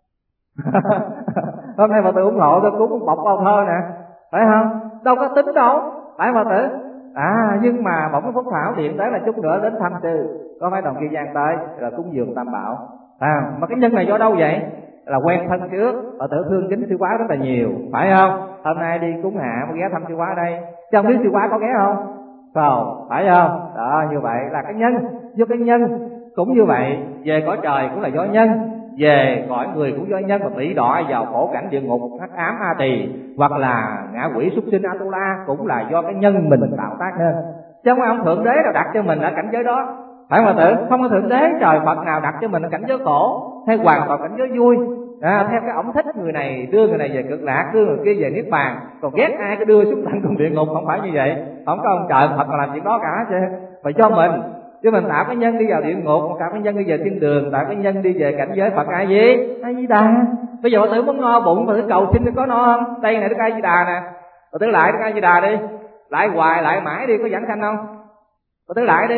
Hôm nay Phật tử ủng hộ tôi cúng một bọc bao thơ nè, phải không? Đâu có tính đâu, phải Phật tử? Nhưng mà bỗng Phúc Thảo điện tới là chút nữa đến thăm sư, có mấy đồng Kiên Giang tới là cúng dường tam bảo. Mà cái nhân này do đâu vậy? Là quen thân trước, Phật tử thương kính sư quá rất là nhiều, phải không? Hôm nay đi cúng hạ mới ghé thăm sư quá đây, chứ không biết sư quá có ghé không? Phải không? Đó, như vậy là cái nhân, do cái nhân cũng như vậy. Về cõi trời cũng là do nhân, về cõi người cũng do nhân, mà bị đọa vào khổ cảnh địa ngục hắc ám A Tỳ hoặc là ngạ quỷ súc sinh Atula cũng là do cái nhân mình tạo tác nên. Chứ không ông thượng đế nào đặt cho mình ở cảnh giới đó, phải không Phật tử? Không có thượng đế trời Phật nào đặt cho mình ở cảnh giới khổ hay hoàn toàn cảnh giới vui. Theo cái ổng thích người này đưa người này về cực lạc, đưa người kia về niết bàn, còn ghét ai cứ đưa xuống tận cùng địa ngục, không phải như vậy. Không có ông trời Phật mà làm chuyện đó cả chứ, phải cho mình. Chứ mình tạo cái nhân đi vào địa ngục, tạo cái nhân đi về thiên đường, tạo cái nhân đi về cảnh giới Phật A Di Đà. Bây giờ Phật tử muốn no bụng, Phật tử cầu xin có no không? Đây này Đức A Di Đà nè, Phật tử lại Đức A Di Đà đi, lại hoài lại mãi đi, có giảng sanh không? Phật tử lại đi,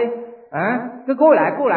cứ cúi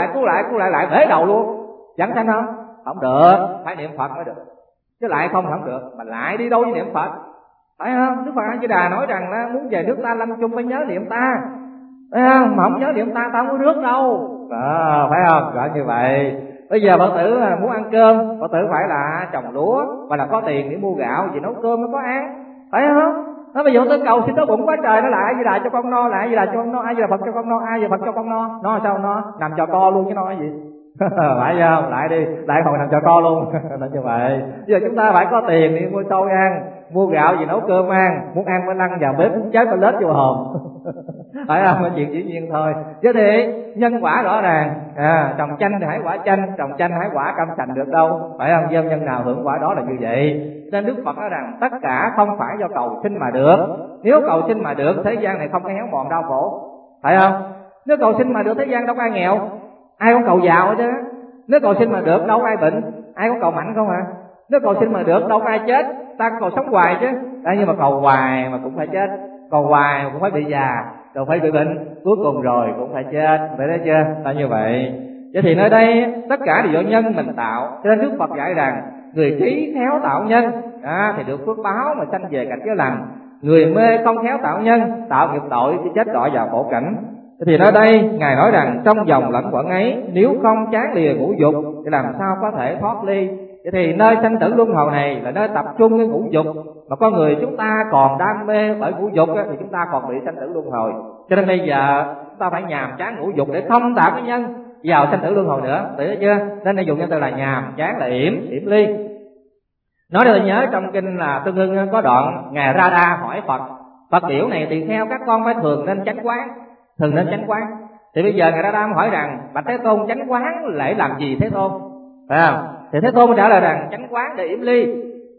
lại bể đầu luôn, giảng sanh không? Không được, phải niệm Phật mới được, chứ lại không được. Mà lại đi đâu với niệm Phật, phải không? Đức Phật A Di Đà nói rằng là muốn về nước ta lâm chung phải nhớ niệm ta, phải không? Mà không nhớ niệm ta không có rước đâu, phải không? Gọi như vậy. Bây giờ Phật tử muốn ăn cơm, Phật tử phải là trồng lúa và là có tiền để mua gạo vì nấu cơm mới có ăn, phải không? Bây giờ tôi cầu xin đói bụng quá trời, nó lại A Di Đà cho con no, lại A Di Đà cho con no, A Di Đà Phật cho con no, A Di Đà Phật cho con no. No sao no? Nằm cho co luôn chứ no cái gì? Phải không? Lại đi, lại hồi nằm cho co luôn. Là như vậy. Bây giờ chúng ta phải có tiền đi mua xôi ăn, mua gạo gì nấu cơm ăn, muốn ăn mới lăn vào bếp muốn cháy phải lết vô hồn. Phải không? Cái chuyện dĩ nhiên thôi. Chứ thì nhân quả rõ ràng, trồng chanh thì hái quả chanh, trồng chanh hái quả cam sành được đâu, phải không? Gieo nhân nào hưởng quả đó là như vậy. Nên Đức Phật nói rằng tất cả không phải do cầu sinh mà được. Nếu cầu sinh mà được, thế gian này không có héo mòn đau khổ, phải không? Nếu cầu sinh mà được, thế gian đâu có ai nghèo, ai cũng cầu giàu chứ. Nếu cầu sinh mà được, đâu có ai bệnh, ai cũng cầu mạnh không à. Nếu cầu sinh mà được, đâu có ai chết, ta cầu sống hoài chứ. Nhưng mà cầu hoài mà cũng phải chết, cầu hoài mà cũng phải bị già, rồi phải bị bệnh, cuối cùng rồi cũng phải chết, phải thấy chưa? Là như vậy. Vậy thì nơi đây tất cả đều do nhân mình tạo. Cho nên Đức Phật dạy rằng người trí khéo tạo nhân thì được phước báo mà sanh về cảnh giới lành. Người mê không khéo tạo nhân, tạo nghiệp tội thì chết đọa vào khổ cảnh. Thì nơi đây Ngài nói rằng trong dòng lẫn quẩn ấy, nếu không chán lìa ngũ dục thì làm sao có thể thoát ly Vậy thì nơi sanh tử luân hồi này là nơi tập trung cái ngũ dục, mà con người chúng ta còn đam mê bởi ngũ dục thì chúng ta còn bị sanh tử luân hồi. Cho nên bây giờ chúng ta phải nhàm chán ngũ dục để không tạo cái nhân vào sanh tử luân hồi nữa, hiểu chưa? Nên đây dùng nhân từ là nhàm chán, là yểm ly. Nói để tôi nhớ trong kinh là Tương Ưng có đoạn ngài Ra Đa hỏi Phật, Phật kiểu này thì theo các con phải thường nên chánh quán, thường nên chánh quán. Thì bây giờ ngài Ra Đa hỏi rằng bạch Thế Tôn, chánh quán để làm gì Thế Tôn? Phải không? Thì Thế Tôn trả lời rằng chánh quán để yểm ly.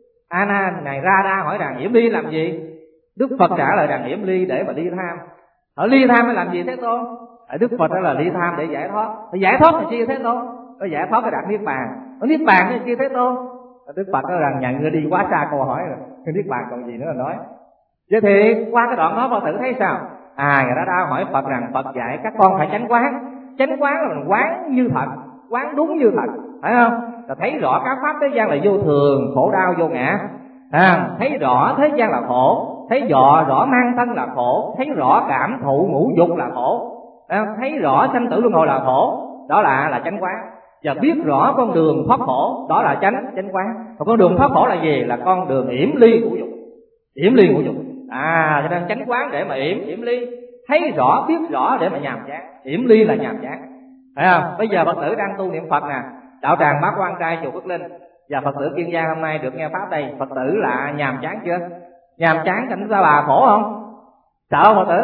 Ngài Ra Đa hỏi rằng yểm ly làm gì? Đức Phật trả lời rằng yểm ly để mà ly tham. Ở ly tham để làm gì Thế Tôn? Đức Phật đó là ly tham để giải thoát. Thì giải thoát thì chi Thế Tôn? Có giải thoát cái đạt niết bàn. Ở niết bàn thì chi Thế Tôn? Đức Phật nói rằng nhận ngươi đi quá xa câu hỏi rồi, niết bàn còn gì nữa là nói. Vậy thì qua cái đoạn đó Phật tử thấy sao? Ngài Ra Đa hỏi Phật rằng Phật dạy các con phải chánh quán. Chánh quán là mình quán như thật, quán đúng như thật, phải không? Là thấy rõ các pháp thế gian là vô thường, khổ đau vô ngã. Thấy rõ thế gian là khổ, thấy rõ mang thân là khổ, thấy rõ cảm thụ ngũ dục là khổ, thấy rõ sanh tử luân hồi là khổ, đó là chánh quán. Và biết rõ con đường thoát khổ, đó là chánh quán. Còn con đường thoát khổ là gì? Là con đường yểm ly ngũ dục, yểm ly ngũ dục. Cho nên chánh quán để mà yểm ly, thấy rõ biết rõ để mà nhàm chán. Yểm ly là nhàm chán, phải không? Bây giờ Phật tử đang tu niệm Phật nè, đạo tràng Bát Quan Trai chùa Phước Linh, và Phật tử Kiên Giang hôm nay được nghe pháp đây, Phật tử là nhàm chán chưa? Nhàm chán cảnh ta bà khổ không? Sợ không Phật tử?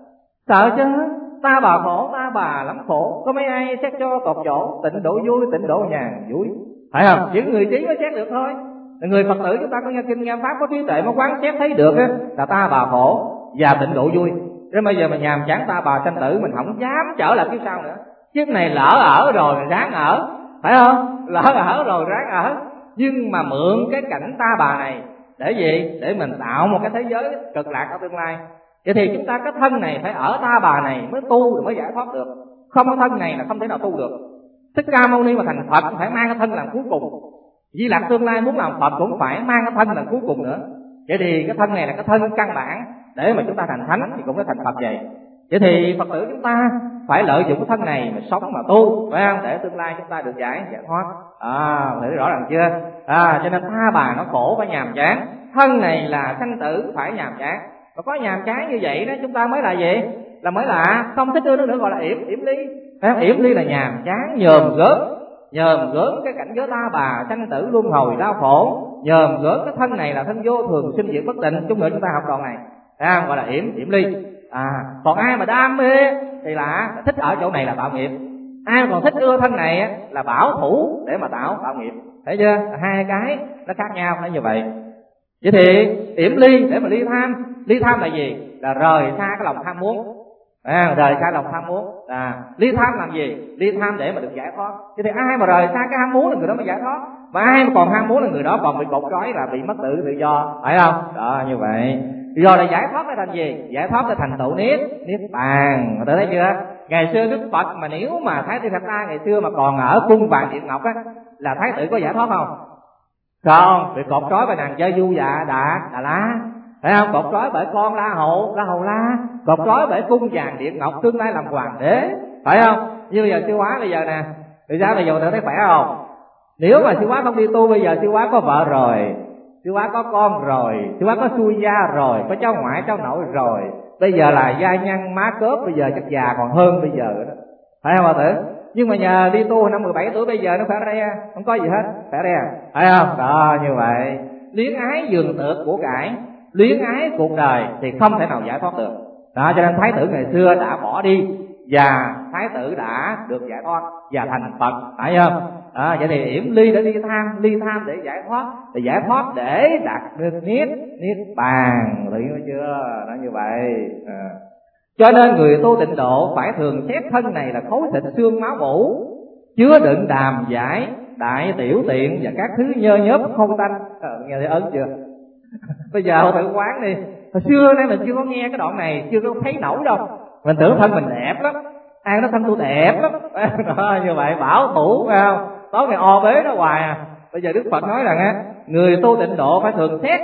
Sợ chứ. Ta bà khổ, ta bà lắm khổ, có mấy ai xét cho tột chỗ, tịnh độ vui, tịnh độ nhàn vui, phải không? Những người trí mới xét được thôi. Người Phật tử chúng ta có nghe kinh nghe pháp, có trí tuệ mới quán xét thấy được là ta bà khổ và tịnh độ vui. Thế bây giờ mà nhàm chán ta bà sanh tử, mình không dám trở lại kiếp sau nữa. Kiếp này lỡ ở rồi ráng ở, phải không? Lỡ ở rồi ráng ở. Nhưng mà mượn cái cảnh ta bà này để gì? Để mình tạo một cái thế giới cực lạc ở tương lai. Vậy thì chúng ta cái thân này phải ở ta bà này mới tu, mới giải thoát được. Không có thân này là không thể nào tu được. Thích Ca Mâu Ni mà thành Phật phải mang cái thân làm cuối cùng. Di Lặc tương lai muốn làm Phật cũng phải mang cái thân làm cuối cùng nữa. Vậy thì cái thân này là cái thân căn bản để mà chúng ta thành thánh thì cũng có thành Phật vậy. Vậy thì Phật tử chúng ta phải lợi dụng cái thân này mà sống mà tu, phải không? Để tương lai chúng ta được giải thoát. Hiểu rõ ràng chưa? Cho nên ta bà nó khổ phải nhàm chán, thân này là sanh tử phải nhàm chán. Và có nhàm chán như vậy đó chúng ta mới là gì? Là mới là không thích nữa gọi là yểm ly. Yểm ly là nhàm chán, nhòm gớm cái cảnh giới ta bà sanh tử luân hồi đau khổ, nhòm gớm cái thân này là thân vô thường sinh diệt bất định. Chút nữa chúng ta học đoạn này gọi là yểm ly. Còn ai mà đam mê thì là thích ở chỗ này là tạo nghiệp. Ai còn thích ưa thân này là bảo thủ để mà tạo nghiệp. Thấy chưa? Hai cái nó khác nhau phải như vậy. Vậy thì yểm ly để mà ly tham. Ly tham là gì? Là rời xa cái lòng tham muốn. Rời xa lòng tham muốn. Ly tham làm gì? Ly tham để mà được giải thoát. Vậy thì ai mà rời xa cái ham muốn là người đó mới giải thoát. Mà ai mà còn ham muốn là người đó còn bị cột trói, là bị mất tự do, phải không? Đó, như vậy. Rồi là giải thoát cái thành gì? Giải thoát cái thành tựu niết bàn. Mọi người thấy chưa? Ngày xưa Đức Phật mà nếu mà Thái Tử Đạt Đa ngày xưa mà còn ở cung vàng điện ngọc là Thái tử có giải thoát không? Không, bị cột trói bởi nàng chơi du dạ Đà La, phải không? Cột trói bởi con La Hầu La, cột trói bởi cung vàng điện ngọc tương lai làm hoàng đế, phải không? Như bây giờ Sư Hóa bây giờ nè, thì ra bây giờ tự thấy khỏe không? Nếu mà Sư Hóa không đi tu, bây giờ Sư Hóa có vợ rồi, Sư Hóa có con rồi, Sư Hóa có xuôi gia rồi, có cháu ngoại cháu nội rồi, bây giờ là gia nhân má cớp, bây giờ chắc già còn hơn bây giờ đó, phải không bà tử? Nhưng mà nhờ đi tu năm 17 tuổi bây giờ nó khỏe re, không có gì hết, khỏe re, phải không? Đó, như vậy. Luyến ái vườn tược của cải, luyến ái cuộc đời thì không thể nào giải thoát được. Đó, cho nên Thái tử ngày xưa đã bỏ đi và Thái tử đã được giải thoát và thành Phật, phải không? Vậy thì yểm ly để ly tham để giải thoát, để giải thoát để đạt được niết bàn, hiểu chưa? Nó như vậy. Cho nên người tu tịnh độ phải thường xét thân này là khối thịt xương máu mủ, chứa đựng đàm giải đại tiểu tiện và các thứ nhơ nhớp không tanh. Nghe thấy ớn chưa? Bây giờ thử quán đi. Hồi xưa nay mình chưa có nghe cái đoạn này, chưa có thấy nổi đâu. Mình tưởng thân mình đẹp lắm, ai nói thân tôi đẹp lắm. Đó, như vậy bảo thủ, phải không? Tối ngày o bế nó hoài Bây giờ Đức Phật nói rằng người tu tịnh độ phải thường xét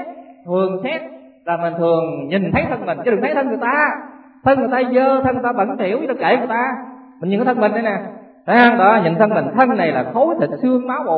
là mình thường nhìn thấy thân mình chứ đừng thấy thân người ta. Thân người ta dơ, thân người ta bẩn thỉu, chứ kệ người ta. Mình nhìn cái thân mình đây nè, thấy không? Đó, nhìn thân mình, thân này là khối thịt xương máu mủ,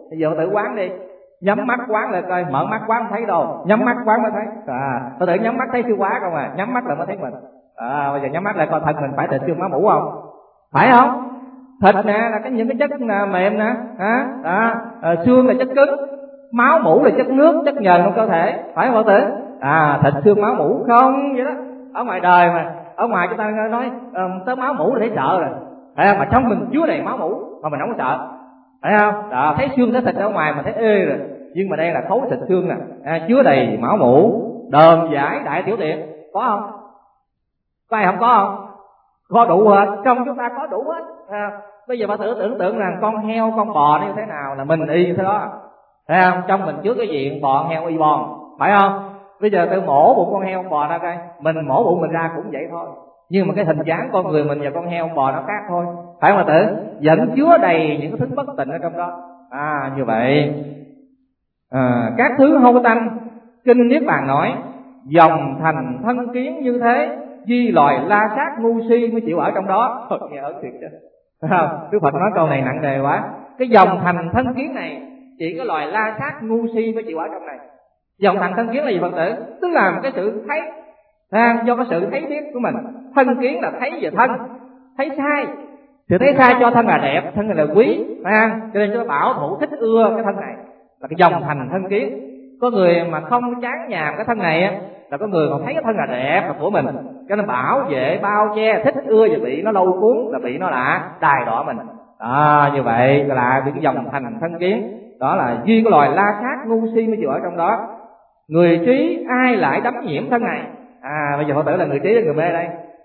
Bây giờ tự quán đi, nhắm mắt quán lại coi, mở mắt quán không thấy đâu, nhắm mắt quán mới thấy. Tôi tự nhắm mắt thấy siêu quá không à, nhắm mắt là mới thấy mình. Bây giờ nhắm mắt lại coi thân mình phải thịt xương máu mủ không? Phải không? Thịt nè là những cái chất mềm nè, xương là chất cứng, máu mủ là chất nước, chất nhờn trong cơ thể, phải không Phật tử? Thịt xương máu mủ không vậy đó. Ở ngoài đời mà, ở ngoài chúng ta nói tới máu mủ là thấy sợ rồi, mà trong mình chứa đầy máu mủ mà mình không có sợ, phải không? Thấy xương thấy thịt ở ngoài mà thấy ê rồi, nhưng mà đây là khối thịt xương nè, chứa đầy máu mủ, đờm giải đại tiểu tiện, có không? Có ai không có không? Có đủ hết, trong chúng ta có đủ hết. Bây giờ bà thử tưởng tượng rằng con heo con bò như thế nào là mình y thế đó, thấy không? Trong mình chứa cái diện bò heo y bòn, phải không? Bây giờ tôi mổ bụng con heo con bò ra coi, mình mổ bụng mình ra cũng vậy thôi, nhưng mà cái hình dáng con người mình và con heo con bò nó khác thôi, phải không bà tử? Vẫn chứa đầy những cái thứ bất tịnh ở trong đó. Như vậy các thứ hôi tanh, kinh Niết Bàn nói dòng thành thân kiến như thế, duy loài la sát ngu si mới chịu ở trong đó. Nghe ớn thiệt chứ, phải không? Đức Phật nói câu này nặng nề quá. Cái dòng thành thân kiến này chỉ có loài la sát ngu si mới chịu ở trong này. Dòng thành thân kiến là gì Phật tử? Tức là một cái sự thấy, do cái sự thấy biết của mình. Thân kiến là thấy về thân, thấy sai. Sự thấy sai cho thân là đẹp, thân là quý, cho nên chúng ta bảo thủ thích ưa cái thân này là cái dòng thành thân kiến. Có người mà không chán nhàm cái thân này là có người còn thấy cái thân là đẹp là của mình, cho nên bảo vệ bao che thích ưa và bị nó lâu cuốn, là bị nó là đài đọa mình. Như vậy là cái dòng thành thân kiến, đó là duy cái loài la sát ngu si mới chịu ở trong đó. Người trí ai lại đắm nhiễm thân này? Bây giờ Phật tử là người trí hay người mê đây?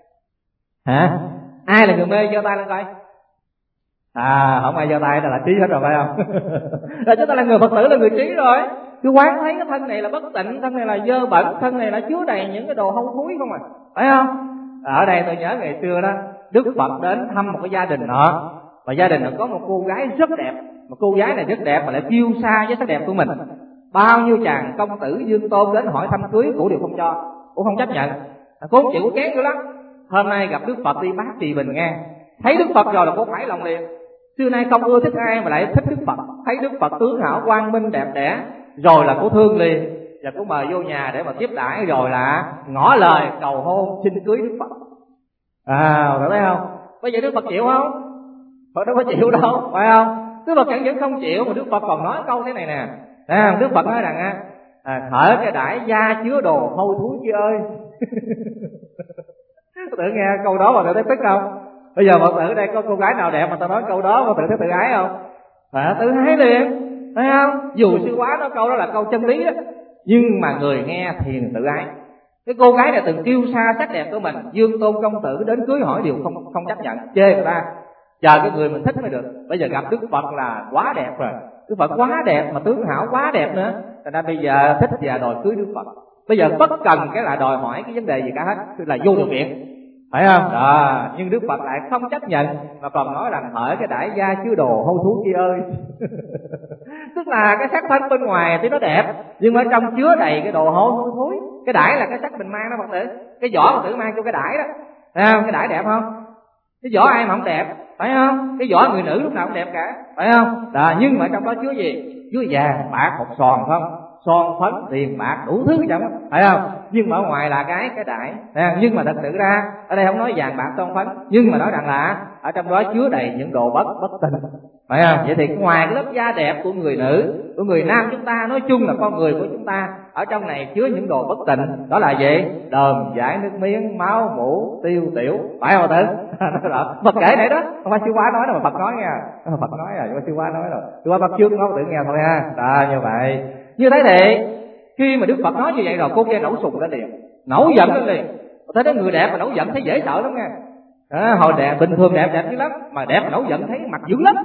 Ai là người mê giơ tay lên coi. Không ai giơ tay là trí hết rồi, phải không? Là chúng ta là người Phật tử, là người trí rồi. Cứ quán thấy cái thân này là bất tịnh, thân này là dơ bẩn, thân này là chứa đầy những cái đồ hôi thối không à, phải không? Ở đây tôi nhớ ngày xưa đó, Đức Phật đến thăm một cái gia đình nọ, và gia đình nó có một cô gái rất đẹp, một cô gái này rất đẹp mà lại kiêu sa với sắc đẹp của mình. Bao nhiêu chàng công tử Dương Tôn đến hỏi thăm cưới, cổ đều không cho, cổ không chấp nhận, cô không chịu, kén dữ lắm. Hôm nay gặp Đức Phật đi bác trì bình nghe, thấy Đức Phật rồi là cô phải lòng liền. Xưa nay không ưa thích ai mà lại thích Đức Phật, thấy Đức Phật tướng hảo quang minh đẹp đẽ rồi là cô thương liền, và cô mời vô nhà để mà tiếp đãi, rồi là ngỏ lời cầu hôn xin cưới Đức Phật. Thấy không? Bây giờ Đức Phật chịu không? Phật đâu có chịu đâu, phải không? Đức Phật vẫn không chịu, mà Đức Phật còn nói câu thế này nè. Đức Phật nói rằng hỡi cái đãi gia chứa đồ hôi thối kia ơi. Tự nghe câu đó mà tự thấy tức không? Bây giờ Phật tử ở đây có cô gái nào đẹp mà ta nói câu đó mà tự thấy tự ái không? Tự ái liền, thấy không? Dù sư quá nói câu đó là câu chân lý đó, nhưng mà người nghe thì tự ái. Cái cô gái này từng kiêu sa sắc đẹp của mình, Dương Tôn công tử đến cưới hỏi đều không chấp nhận, chê người ta, chờ cái người mình thích mới được. Bây giờ gặp Đức Phật là quá đẹp rồi, Đức Phật quá đẹp mà tướng hảo quá đẹp nữa, thành ra bây giờ thích và đòi cưới Đức Phật. Bây giờ bất cần cái là đòi hỏi cái vấn đề gì cả hết, là vô điều kiện, phải không? Nhưng Đức Phật lại không chấp nhận, mà còn nói rằng hỡi cái đãi gia chứa đồ hôi thối kia ơi. Tức là cái sắc thân bên ngoài thì nó đẹp, nhưng mà trong chứa đầy cái đồ hôi thối. Cái đãi là cái sắc mình mang đó Phật tử, cái vỏ Phật tử mang cho cái đãi đó, thấy không? Cái đãi đẹp không? Cái vỏ ai mà không đẹp, phải không? Cái vỏ người nữ lúc nào cũng đẹp cả, phải không? Nhưng mà trong đó chứa gì? Chứa vàng bạc hột xoàn không? Son phấn tiền bạc đủ thứ trong đó, phải không? Nhưng mà ở ngoài là cái đãi. Nhưng mà thật sự ra ở đây không nói vàng bạc son phấn, nhưng mà nói rằng là ở trong đó chứa đầy những đồ bất tịnh, phải không? Vậy thì ngoài cái lớp da đẹp của người nữ, của người nam chúng ta, nói chung là con người của chúng ta, ở trong này chứa những đồ bất tịnh. Đó là gì? Đờm giải nước miếng, máu mủ, tiêu tiểu, phải không tử? Phật kể này đó, không phải sư quá nói đâu mà Phật nói nha. Phật nói rồi, nhưng mà sư quá nói rồi, sư quá bắt trước nói tự nghe thôi ha. Như vậy. Như thế thì khi mà Đức Phật nói như vậy rồi, cô kia nổi sùng lên liền, nổi giận lên liền. Thấy đến người đẹp mà nổi giận thấy dễ sợ lắm nha. Hồi đẹp bình thường đẹp dữ lắm, mà đẹp mà nổi giận thấy mặt dữ lắm.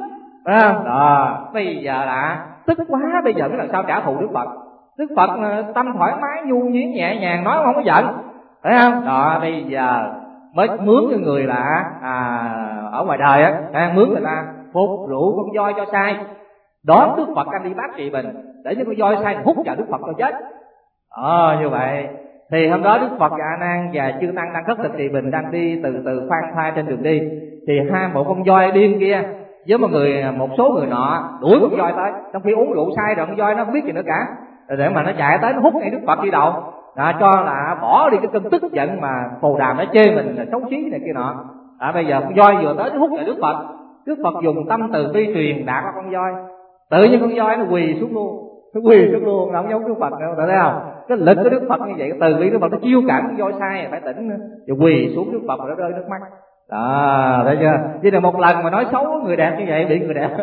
Bây giờ là tức quá, bây giờ làm sao trả thù Đức Phật? Đức Phật tâm thoải mái nhu nhuyễn nhẹ nhàng, nói không có giận, phải không? Bây giờ mới mướn cái người là ở ngoài đời mướn người ta phục rượu con voi cho sai, đón Đức Phật anh đi bác trị bình, để cho con voi sai hút vào Đức Phật cho chết. Như vậy thì hôm đó Đức Phật và A Nan và chư tăng đang khất thực trì bình, đang đi từ Phan Thai trên đường đi, thì hai bộ con voi điên kia với một số người nọ đuổi con voi tới, trong khi uống rượu say rồi con voi nó không biết gì nữa cả, để mà nó chạy tới nó hút ngay Đức Phật đi đầu, cho là bỏ đi cái cơn tức giận mà Phù Đàm đã chê mình là xấu xí này kia nọ. Bây giờ con voi vừa tới nó hút ngay Đức Phật, Đức Phật dùng tâm từ bi truyền đạt qua con voi, tự nhiên con voi nó quỳ xuống luôn, nó không giống Đức Phật đâu, thấy không? Cái lực của Đức Phật như vậy, từ bi Đức Phật nó chiêu cảm con voi sai phải tỉnh, rồi quỳ xuống Đức Phật rồi nó rơi nước mắt. Đó, thấy chưa? Chỉ là một lần mà nói xấu người đẹp như vậy bị người đẹp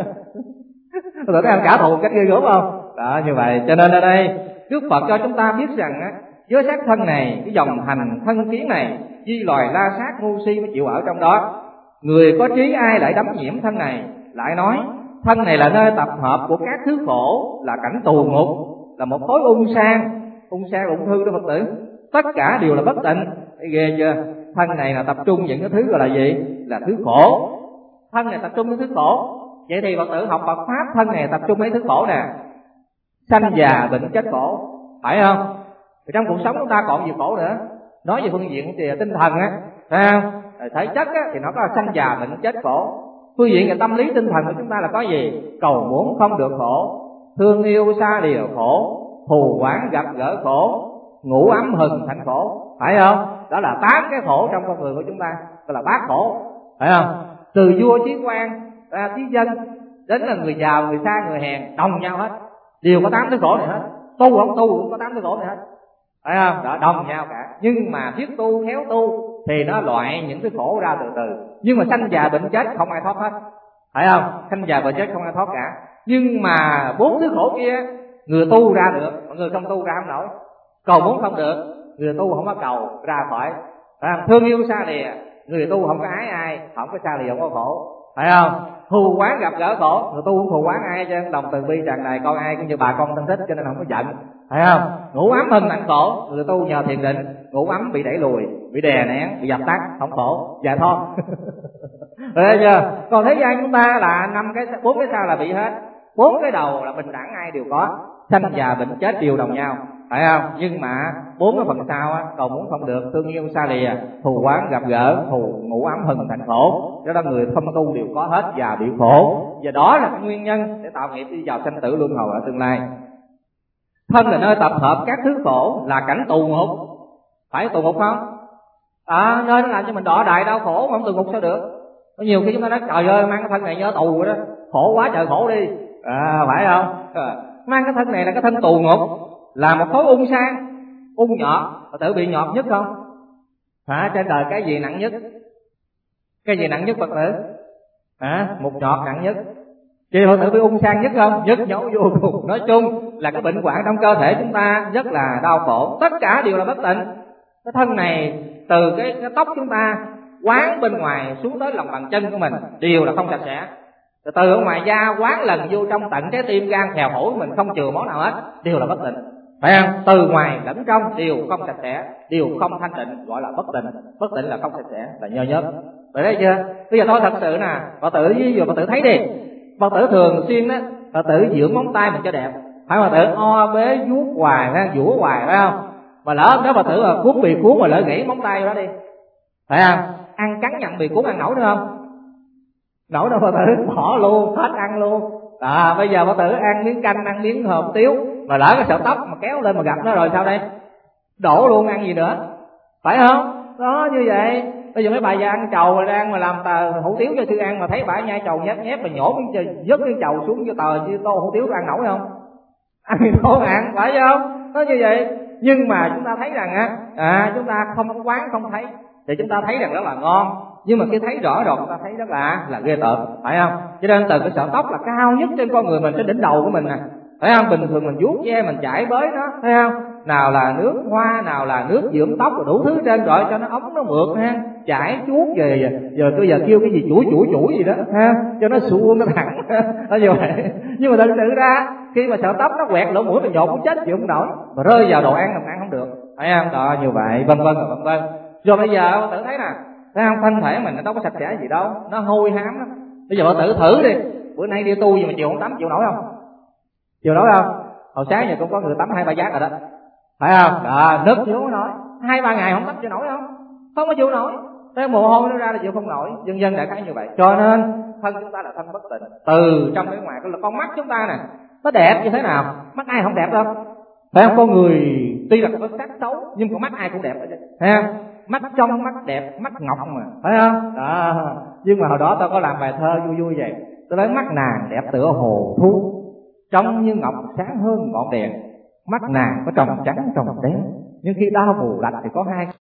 rồi thấy trả thù cách ghê gớm không? Đó, như vậy cho nên ở đây Đức Phật cho chúng ta biết rằng á, với xác thân này, cái dòng hành thân kiến này, di loài la sát ngu si mới chịu ở trong đó. Người có trí ai lại đắm nhiễm thân này, lại nói thân này là nơi tập hợp của các thứ khổ, là cảnh tù ngục, là một khối ung sang ung thư đó Phật tử. Tất cả đều là bất tịnh. Thấy ghê chưa? Thân này là tập trung những cái thứ gọi là gì? Là thứ khổ. Thân này tập trung những thứ khổ. Vậy thì Phật tử học Phật pháp, thân này tập trung mấy thứ khổ nè: sanh già bệnh chết khổ, phải không? Thì trong cuộc sống chúng ta còn gì khổ nữa? Nói về phương diện thì tinh thần á, phải không? Thể chất á, thì nó có sanh già bệnh chết khổ. Phương diện về tâm lý tinh thần của chúng ta là có gì? Cầu muốn không được khổ, thương yêu xa lìa khổ, thù oán gặp gỡ khổ, ngủ ấm hừng thành khổ, phải không? Đó là 8 cái khổ trong con người của chúng ta, đó là bát khổ, phải không? Từ vua chí quan ra chí dân, đến là người giàu người xa người hèn, đồng nhau hết, đều có 8 cái khổ này hết. Tu không tu cũng có 8 cái khổ này hết, phải không? Đó, đồng nhau cả. Nhưng mà biết tu khéo tu thì nó loại những cái khổ ra từ từ. Nhưng mà sanh già bệnh chết không ai thoát hết, phải không? Sanh già bệnh chết không ai thoát cả. Nhưng mà 4 thứ khổ kia người tu ra được, mọi người không tu ra không nổi. Cầu muốn không được, người tu không có cầu ra khỏi. Thương yêu xa lìa, người tu không có ái ai, không có xa lìa, không có khổ, phải không? Thù oán gặp gỡ khổ, người tu không thù oán ai, cho nên lòng từ bi tràn đầy, con ai cũng như bà con thân thích, cho nên không có giận, phải không? Ngủ ấm hừng hạnh khổ, người tu nhờ thiền định, ngủ ấm bị đẩy lùi, bị đè nén, bị dập tắt, không khổ, giải thoát. Thấy chưa? Còn thế gian chúng ta là 4 cái sau là bị hết, 4 cái đầu là bình đẳng, ai đều có, sanh già bệnh chết đều đồng nhau, phải không? Nhưng mà 4 cái phần sau á, cầu muốn không được, thương yêu xa lìa, thù oán gặp gỡ, ngủ ấm hừng thành khổ, đó là người không tu đều có hết và bị khổ. Và đó là cái nguyên nhân để tạo nghiệp đi vào sanh tử luân hồi ở tương lai. Thân là nơi tập hợp các thứ khổ, là cảnh tù ngục, phải tù ngục không? Nơi nó làm cho mình đọa đại đau khổ, không tù ngục sao được? Có nhiều khi chúng ta nói trời ơi, mang cái thân này nhớ tù rồi đó, khổ quá trời khổ đi, phải không? Mang cái thân này là cái thân tù ngục, là một khối ung sang, ung nhọt. Phật tử bị nhọt nhất không? Trên đời cái gì nặng nhất? Cái gì nặng nhất Phật tử? Một nhọt nặng nhất. Chị Phật tử bị ung sang nhất không? Nhất nhổ vô cùng. Nói chung là cái bệnh hoạn trong cơ thể chúng ta rất là đau khổ, tất cả đều là bất tịnh. Cái thân này từ cái tóc chúng ta quán bên ngoài xuống tới lòng bàn chân của mình đều là không sạch sẽ. Từ ở ngoài da quán lần vô trong tận trái tim gan khèo phổi mình không chừa món nào hết, đều là bất tịnh, phải không? Từ ngoài lẫn trong đều không sạch sẽ, đều không thanh tịnh, gọi là bất tịnh. Bất tịnh là không sạch sẽ, là nhơ nhớp. Vậy đấy chưa? Bây giờ thôi thật sự nè, Phật tử ví dụ Phật tử thấy đi, Phật tử thường xuyên đó, Phật tử dưỡng móng tay mình cho đẹp, phải Phật tử o bế vuốt hoài, vũa hoài, phải không? Mà lỡ đó Phật tử là cuốn bì cuốn mà lỡ gãy móng tay đó đi, phải không? Ăn cắn nhặn bì cuốn ăn nổi nữa không? Nổi đâu Phật tử, bỏ luôn, hết ăn luôn. Bây giờ Phật tử ăn miếng canh, ăn miếng hộp tiếu, mà lỡ cái sợi tóc mà kéo lên mà gặp nó rồi sao đây? Đổ luôn, ăn gì nữa, phải không? Đó, như vậy. Bây giờ mấy bà già ăn trầu rồi đang mà làm hủ tiếu cho sư ăn, mà thấy bà nhai trầu nhép nhép mà nhổ vớt cái trầu xuống cho tô hủ tiếu ăn nổi không? Ăn thì thôi ăn, phải không? Nó như vậy. Nhưng mà chúng ta thấy rằng chúng ta không có quán, không thấy, thì chúng ta thấy rằng rất là ngon. Nhưng mà khi thấy rõ rồi chúng ta thấy rất là ghê tởm, phải không? Cho nên từ cái sợi tóc là cao nhất trên con người mình, trên đỉnh đầu của mình nè, phải không? Bình thường mình vuốt ve mình chải bới nó, thấy không? Nào là nước hoa, nào là nước dưỡng tóc, rồi đủ thứ trên rồi cho nó ống nó mượt ha, chải chuốt về giờ bây giờ kêu cái gì chuỗi gì đó ha, cho nó suông nó thẳng nó như vậy. Nhưng mà thật sự ra khi mà sợi tóc nó quẹt lỗ mũi mình nhột cũng chết chịu không nổi, mà rơi vào đồ ăn làm ăn không được, phải không? Đó, như vậy vân vân. Rồi bây giờ tự thấy nè, thấy không? Thân thể mình nó đâu có sạch sẽ gì đâu, nó hôi hám lắm. Bây giờ bạn tự thử đi, bữa nay đi tu gì mà chiều không tắm chịu nổi không? Chịu nổi không? Hồi sáng giờ cũng có người tắm 2-3 giác rồi đó, phải không? Nứt chịu không nổi, 2-3 ngày không tắm chịu nổi không? Không có chịu nổi. Cái mồ hôi nó ra là chịu không nổi, dân dân đại khái như vậy. Cho nên thân chúng ta là thân bất tịnh, từ trong đến ngoài. Con mắt chúng ta nè, nó đẹp như thế nào? Mắt ai không đẹp đâu, phải không? Con người tuy là có sắc xấu nhưng con mắt ai cũng đẹp hết, thấy không? Mắt trong, mắt đẹp, mắt ngọc mà, phải không? Đó. Nhưng mà hồi đó tao có làm bài thơ vui vui vậy, tôi nói mắt nàng đẹp tựa hồ thu, trong như ngọc sáng hơn ngọn đèn. Mắt nàng có tròng trắng tròng đen, nhưng khi đau bù lạnh thì có hai